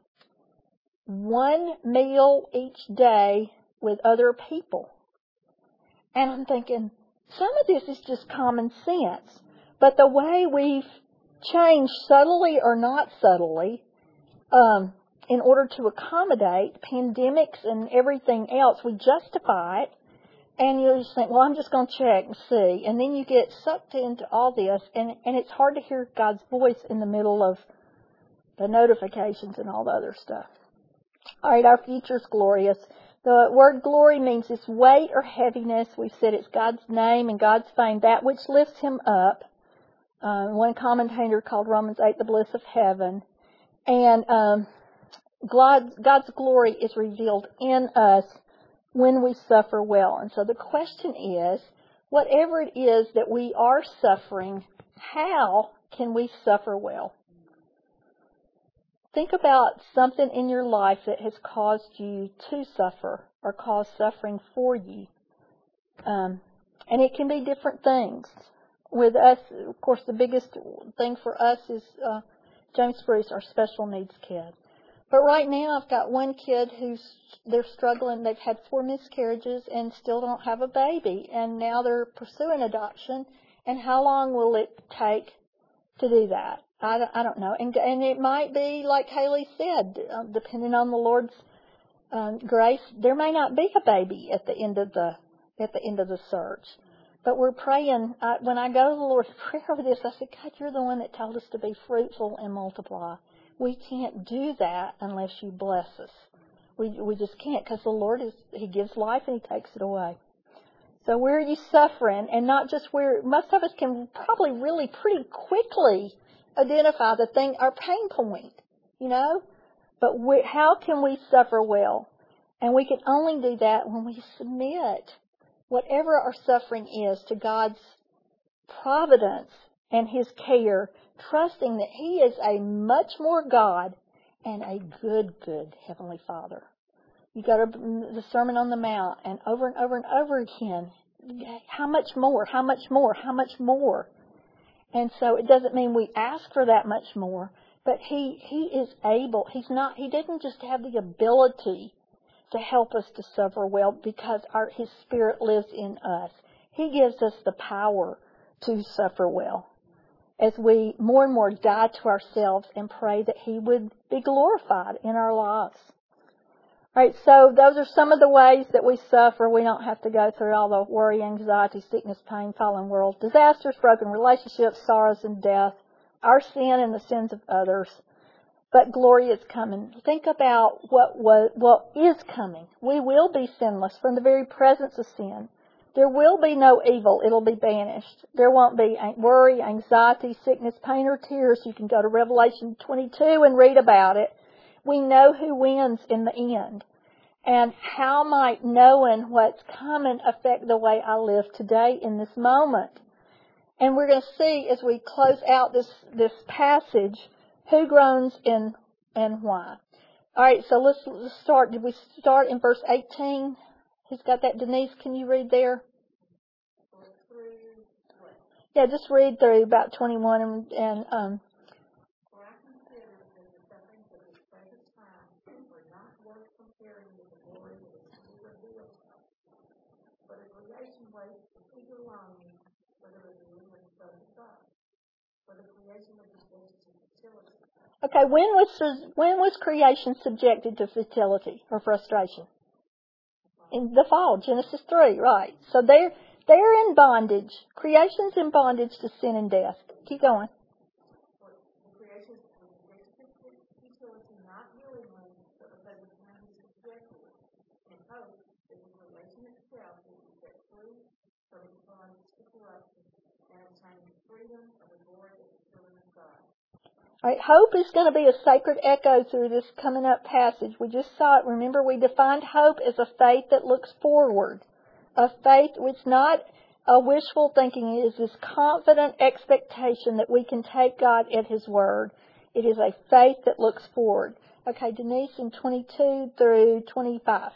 One meal each day with other people. And I'm thinking, some of this is just common sense. But the way we've changed, subtly or not subtly, um, in order to accommodate pandemics and everything else, we justify it. And you just think, well, I'm just going to check and see. And then you get sucked into all this, and, and it's hard to hear God's voice in the middle of the notifications and all the other stuff. All right, our future's glorious. The word glory means this weight or heaviness. We've said it's God's name and God's fame, that which lifts Him up. Uh, one commentator called Romans eight the bliss of heaven. And um, God's, God's glory is revealed in us when we suffer well. And so the question is, whatever it is that we are suffering, how can we suffer well? Think about something in your life that has caused you to suffer or caused suffering for you. Um, and it can be different things. With us, of course, the biggest thing for us is uh, James Bruce, our special needs kid. But right now I've got one kid who's, they're struggling. They've had four miscarriages and still don't have a baby. And now they're pursuing adoption. And how long will it take to do that? I, I don't know. And, and it might be, like Haley said, uh, depending on the Lord's um, grace, there may not be a baby at the end of the at the end of the search. But we're praying. Uh, when I go to the Lord's Prayer over this, I said, God, you're the one that told us to be fruitful and multiply. We can't do that unless you bless us. We we just can't, because the Lord is He gives life and He takes it away. So where are you suffering? And not just where, most of us can probably really pretty quickly identify the thing, our pain point, you know. But we, how can we suffer well? And we can only do that when we submit whatever our suffering is to God's providence and His care, trusting that He is a much more God and a good, good Heavenly Father. You go to the Sermon on the Mount, and over and over and over again, how much more, how much more, how much more? And so it doesn't mean we ask for that much more, but He He is able. He's not. He didn't just have the ability to help us to suffer well because our His Spirit lives in us. He gives us the power to suffer well as we more and more die to ourselves and pray that He would be glorified in our lives. All right, so those are some of the ways that we suffer. We don't have to go through all the worry, anxiety, sickness, pain, fallen world, disasters, broken relationships, sorrows, and death, our sin and the sins of others. But glory is coming. Think about what was, what is coming. We will be sinless from the very presence of sin. There will be no evil. It'll be banished. There won't be worry, anxiety, sickness, pain, or tears. You can go to Revelation twenty-two and read about it. We know who wins in the end. And how might knowing what's coming affect the way I live today in this moment? And we're going to see as we close out this, this passage, who groans and, and why. All right, so let's, let's start. Did we start in verse eighteen? Who's got that? Denise, can you read there? Yeah, just read through about twenty-one and, and um.
For I consider that the sufferings of this present time are not worth comparing with the glory that is to be revealed to us. For the creation waits with eager longing for the revealing of the Son of God. For the creation was subjected to futility.
Okay, when was when was creation subjected to futility or frustration? In the fall, Genesis three, right? So they're they're in bondage. Creation's in bondage to sin and death. Keep going.
For the creation was subjected to futility, not willingly, but because of him who subjected it, in hope that the creation itself will be set free from its bondage to corruption and obtain the freedom of the glory of the children of God.
All right, hope is going to be a sacred echo through this coming up passage. We just saw it. Remember, we defined hope as a faith that looks forward. A faith which not a wishful thinking. It is this confident expectation that we can take God at His word. It is a faith that looks forward. Okay, Denise, in twenty-two through twenty-five.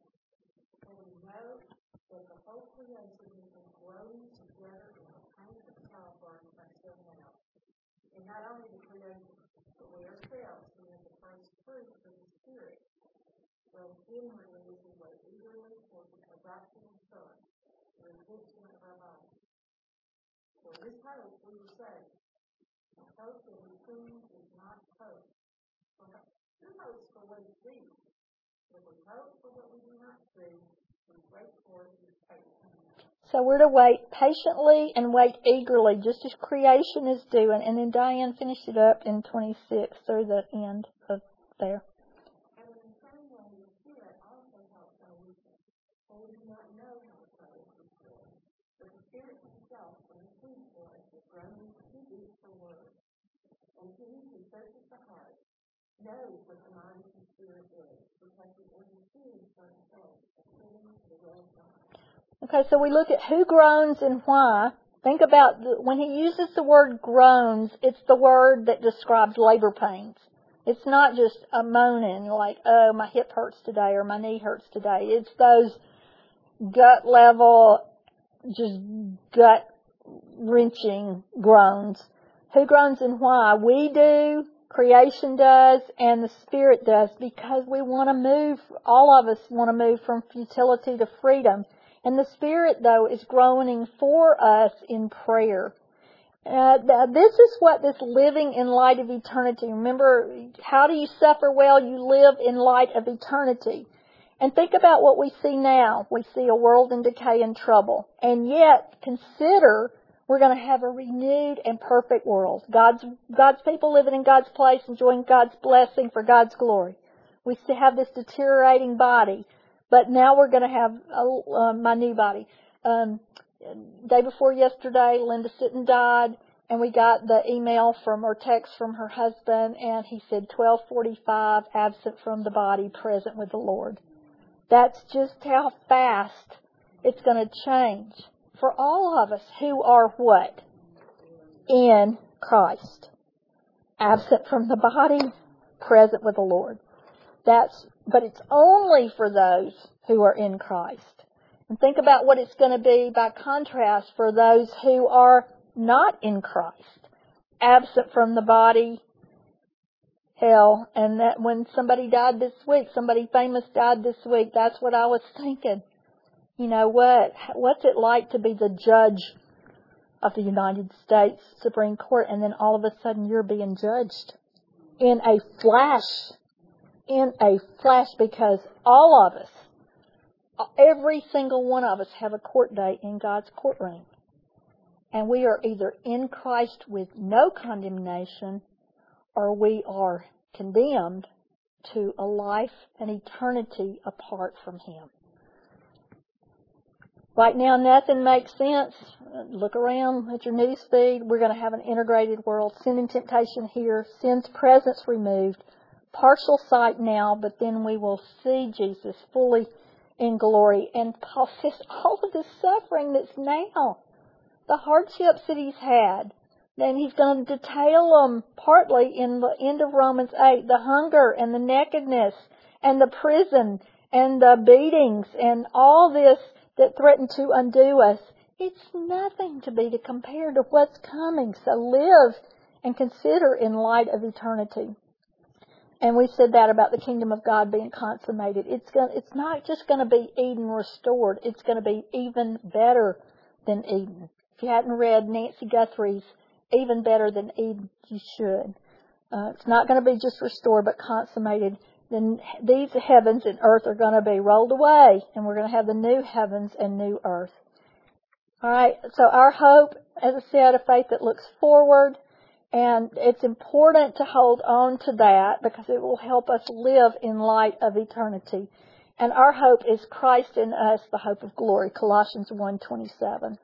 And we know that the whole creation has been growing together in the pain of childbirth until now. And not only the creation, but we ourselves, who have the first fruits of the Spirit, will inwardly we wait eagerly for the adoption of the Son, the redemption of our bodies. For this hope we were saved. The hope that we see is not hope. For who hopes for what is seen? If we hope for what we do not see, we wait for it with patience.
So we're to wait patiently and wait eagerly, just as creation is doing. And then Diane finished it up in twenty-six through the end of there.
And in the same way, the Spirit also helps our weakness. For we do not know how to pray as we should. But the Spirit Himself intercedes for us with groanings too deep for words. And He who searches the heart knows what the mind of the Spirit is, because He intercedes for Himself according to the will of God.
Okay, so we look at who groans and why. Think about the, when he uses the word groans, it's the word that describes labor pains. It's not just a moaning like, oh, my hip hurts today or my knee hurts today. It's those gut level, just gut wrenching groans. Who groans and why? We do, creation does, and the Spirit does, because we want to move, all of us want to move from futility to freedom. And the Spirit, though, is groaning for us in prayer. Uh, this is what this living in light of eternity. Remember, how do you suffer well? You live in light of eternity. And think about what we see now. We see a world in decay and trouble. And yet, consider we're going to have a renewed and perfect world. God's, God's people living in God's place, enjoying God's blessing for God's glory. We still have this deteriorating body. But now we're going to have uh, uh, my new body. Um, day before yesterday, Linda Sitton died, and we got the email from or text from her husband, and he said twelve forty-five, absent from the body, present with the Lord. That's just how fast it's going to change for all of us who are what? In Christ. Absent from the body, present with the Lord. That's, but it's only for those who are in Christ. And think about what it's going to be by contrast for those who are not in Christ. Absent from the body, hell. And that when somebody died this week, somebody famous died this week, that's what I was thinking. You know what? What's it like to be the judge of the United States Supreme Court, and then all of a sudden you're being judged in a flash. In a flash, because all of us, every single one of us have a court date in God's courtroom. And we are either in Christ with no condemnation, or we are condemned to a life and eternity apart from Him. Right now, nothing makes sense. Look around at your news feed. We're going to have an integrated world. Sin and temptation here. Sin's presence removed. Partial sight now, but then we will see Jesus fully in glory. And Paul says all of this suffering that's now, the hardships that he's had, then he's going to detail them partly in the end of Romans eight, the hunger and the nakedness and the prison and the beatings and all this that threatened to undo us, it's nothing to be compared to what's coming. So live and consider in light of eternity. And we said that about the kingdom of God being consummated. It's going, it's not just going to be Eden restored. It's going to be even better than Eden. If you hadn't read Nancy Guthrie's Even Better Than Eden, you should. Uh, it's not going to be just restored, but consummated. Then these heavens and earth are going to be rolled away, and we're going to have the new heavens and new earth. All right, so our hope, as I said, a faith that looks forward, and it's important to hold on to that because it will help us live in light of eternity. And our hope is Christ in us, the hope of glory, Colossians one twenty-seven.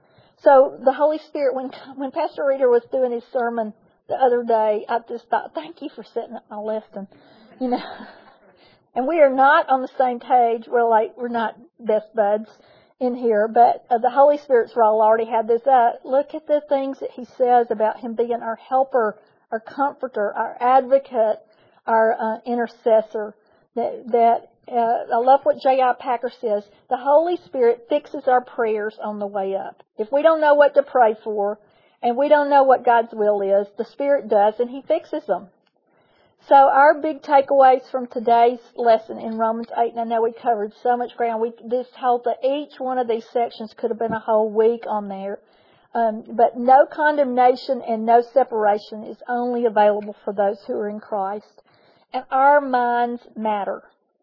So the Holy Spirit, when when Pastor Reeder was doing his sermon the other day, I just thought, thank you for sitting at my left, and you know, and we are not on the same page. We're like we're not best buds in here, but uh, the Holy Spirit's role already had this up. Look at the things that he says about him being our helper, our comforter, our advocate, our uh, intercessor. That, that uh, I love what J I Packer says. The Holy Spirit fixes our prayers on the way up. If we don't know what to pray for, and we don't know what God's will is, the Spirit does, and he fixes them. So our big takeaways from today's lesson in Romans eight, and I know we covered so much ground. We this whole each one of these sections could have been a whole week on there. Um, but no condemnation and no separation is only available for those who are in Christ. And our minds matter.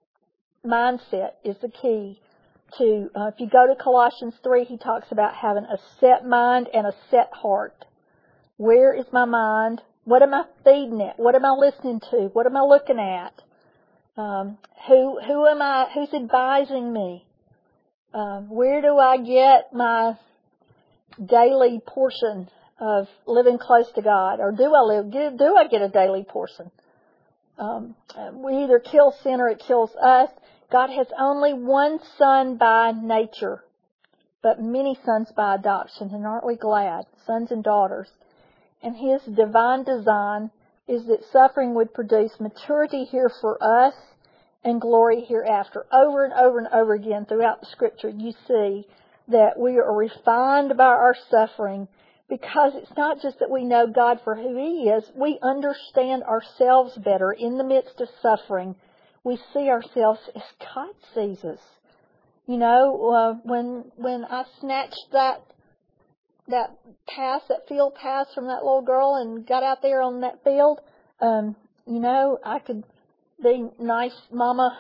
Mindset is the key to, uh, if you go to Colossians three, he talks about having a set mind and a set heart. Where is my mind? What am I feeding it? What am I listening to? What am I looking at? Um, who who am I? Who's advising me? Um, where do I get my daily portion of living close to God? Or do I live? Do, do I get a daily portion? Um, we either kill sin or it kills us. God has only one son by nature, but many sons by adoption. And aren't we glad? Sons and daughters. And his divine design is that suffering would produce maturity here for us and glory hereafter. Over and over and over again throughout the Scripture, you see that we are refined by our suffering because it's not just that we know God for who he is. We understand ourselves better in the midst of suffering. We see ourselves as God sees us. You know, uh, when when I snatched that that pass, that field pass from that little girl and got out there on that field, um, you know, I could be nice mama,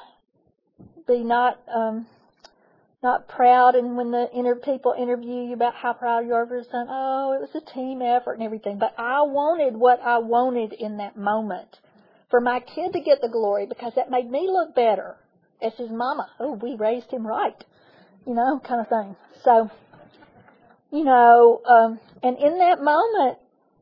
be not um, not proud, and when the inter- people interview you about how proud you are of your son, oh, it was a team effort and everything. But I wanted what I wanted in that moment for my kid to get the glory because that made me look better as his mama. Oh, we raised him right, you know, kind of thing. So, you know, um, and in that moment,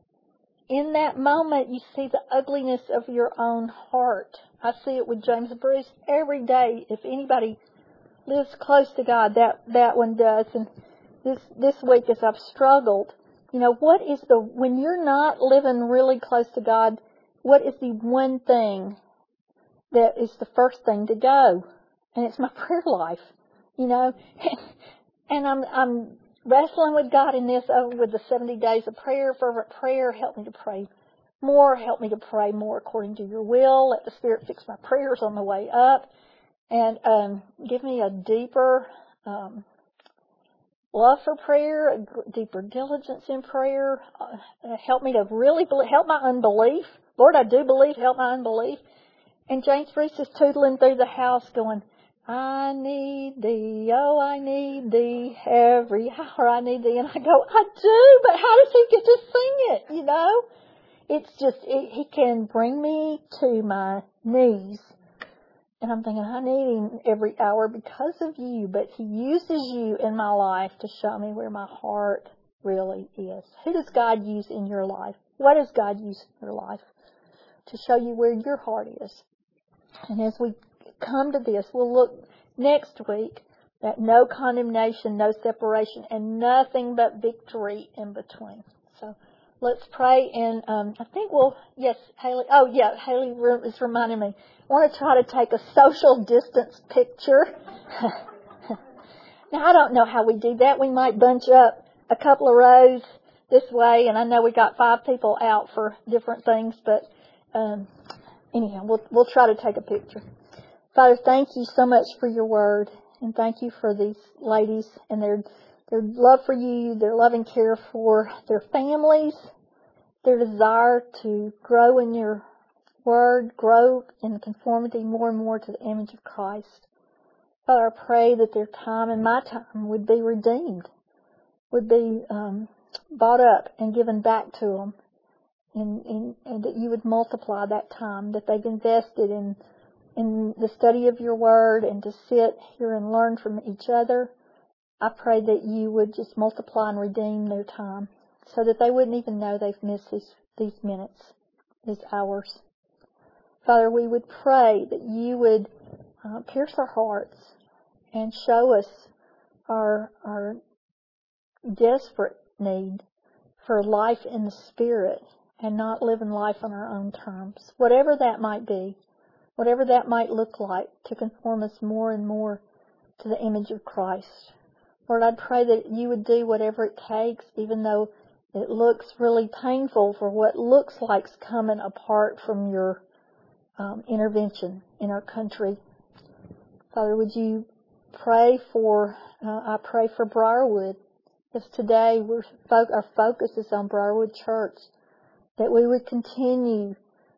in that moment, you see the ugliness of your own heart. I see it with James Bruce every day. If anybody lives close to God, that, that one does. And this, this week as I've struggled, you know, what is the, when you're not living really close to God, what is the one thing that is the first thing to go? And it's my prayer life, you know. And I'm, I'm wrestling with God in this, over with the seventy days of prayer, fervent prayer. Help me to pray more. Help me to pray more according to your will. Let the Spirit fix my prayers on the way up. And um, give me a deeper um, love for prayer, a deeper diligence in prayer. Uh, help me to really believe, help my unbelief. Lord, I do believe, help my unbelief. And James Bruce is tootling through the house going, I need thee, oh, I need thee, every hour I need thee. And I go, I do, but how does he get to sing it, you know? It's just, it, he can bring me to my knees. And I'm thinking, I need him every hour because of you, but he uses you in my life to show me where my heart really is. Who does God use in your life? What does God use in your life? To show you where your heart is. And as we come to this, we'll look next week at no condemnation, no separation, and nothing but victory in between. So let's pray. And um, I think we'll, yes, Haley. Oh, yeah, Haley is reminding me. I want to try to take a social distance picture. Now, I don't know how we do that. We might bunch up a couple of rows this way, and I know we got five people out for different things, but um, anyhow, we'll we'll try to take a picture. Father, thank you so much for your word, and thank you for these ladies and their their love for you, their love and care for their families, their desire to grow in your word, grow in conformity more and more to the image of Christ. Father, I pray that their time and my time would be redeemed, would be um, bought up and given back to them, and, and, and that you would multiply that time that they've invested in in the study of your word and to sit here and learn from each other. I pray that you would just multiply and redeem their time so that they wouldn't even know they've missed these, these minutes, these hours. Father, we would pray that you would uh, pierce our hearts and show us our, our desperate need for life in the Spirit and not living life on our own terms. Whatever that might be, whatever that might look like to conform us more and more to the image of Christ. Lord, I pray that you would do whatever it takes, even though it looks really painful for what looks like coming apart from your um, intervention in our country. Father, would you pray for, uh, I pray for Briarwood. As today we're fo- our focus is on Briarwood Church, that we would continue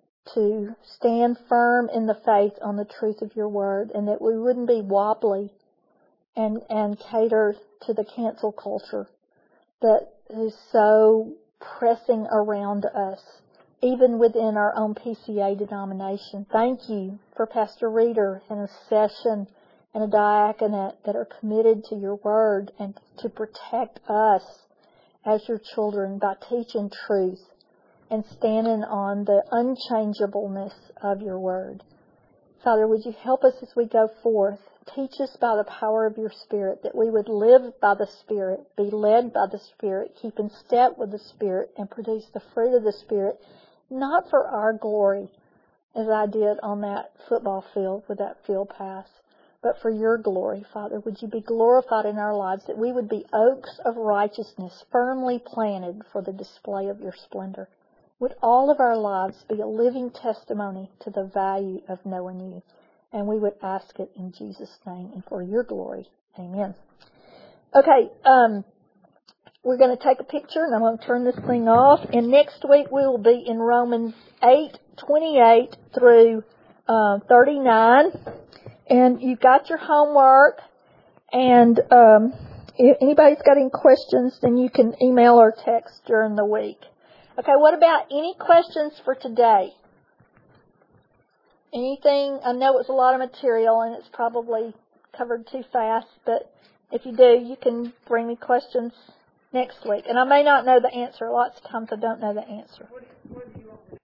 to stand firm in the faith on the truth of your word, and that we wouldn't be wobbly and, and cater to the cancel culture that is so pressing around us, even within our own P C A denomination. Thank you for Pastor Reeder and a session and a diaconate that are committed to your word and to protect us as your children by teaching truth and standing on the unchangeableness of your word. Father, would you help us as we go forth? Teach us by the power of your Spirit that we would live by the Spirit, be led by the Spirit, keep in step with the Spirit, and produce the fruit of the Spirit, not for our glory, as I did on that football field with that field pass, but for your glory, Father. Would you be glorified in our lives, that we would be oaks of righteousness, firmly planted for the display of your splendor. Would all of our lives be a living testimony to the value of knowing you? And we would ask it in Jesus' name and for your glory. Amen. Okay, um, we're going to take a picture, and I'm going to turn this thing off. And next week we will be in Romans eight twenty-eight through uh, thirty-nine. And you've got your homework, and um, if anybody's got any questions, then you can email or text during the week. Okay, what about any questions for today? Anything? I know it's a lot of material, and it's probably covered too fast, but if you do, you can bring me questions next week. And I may not know the answer. Lots of times I don't know the answer.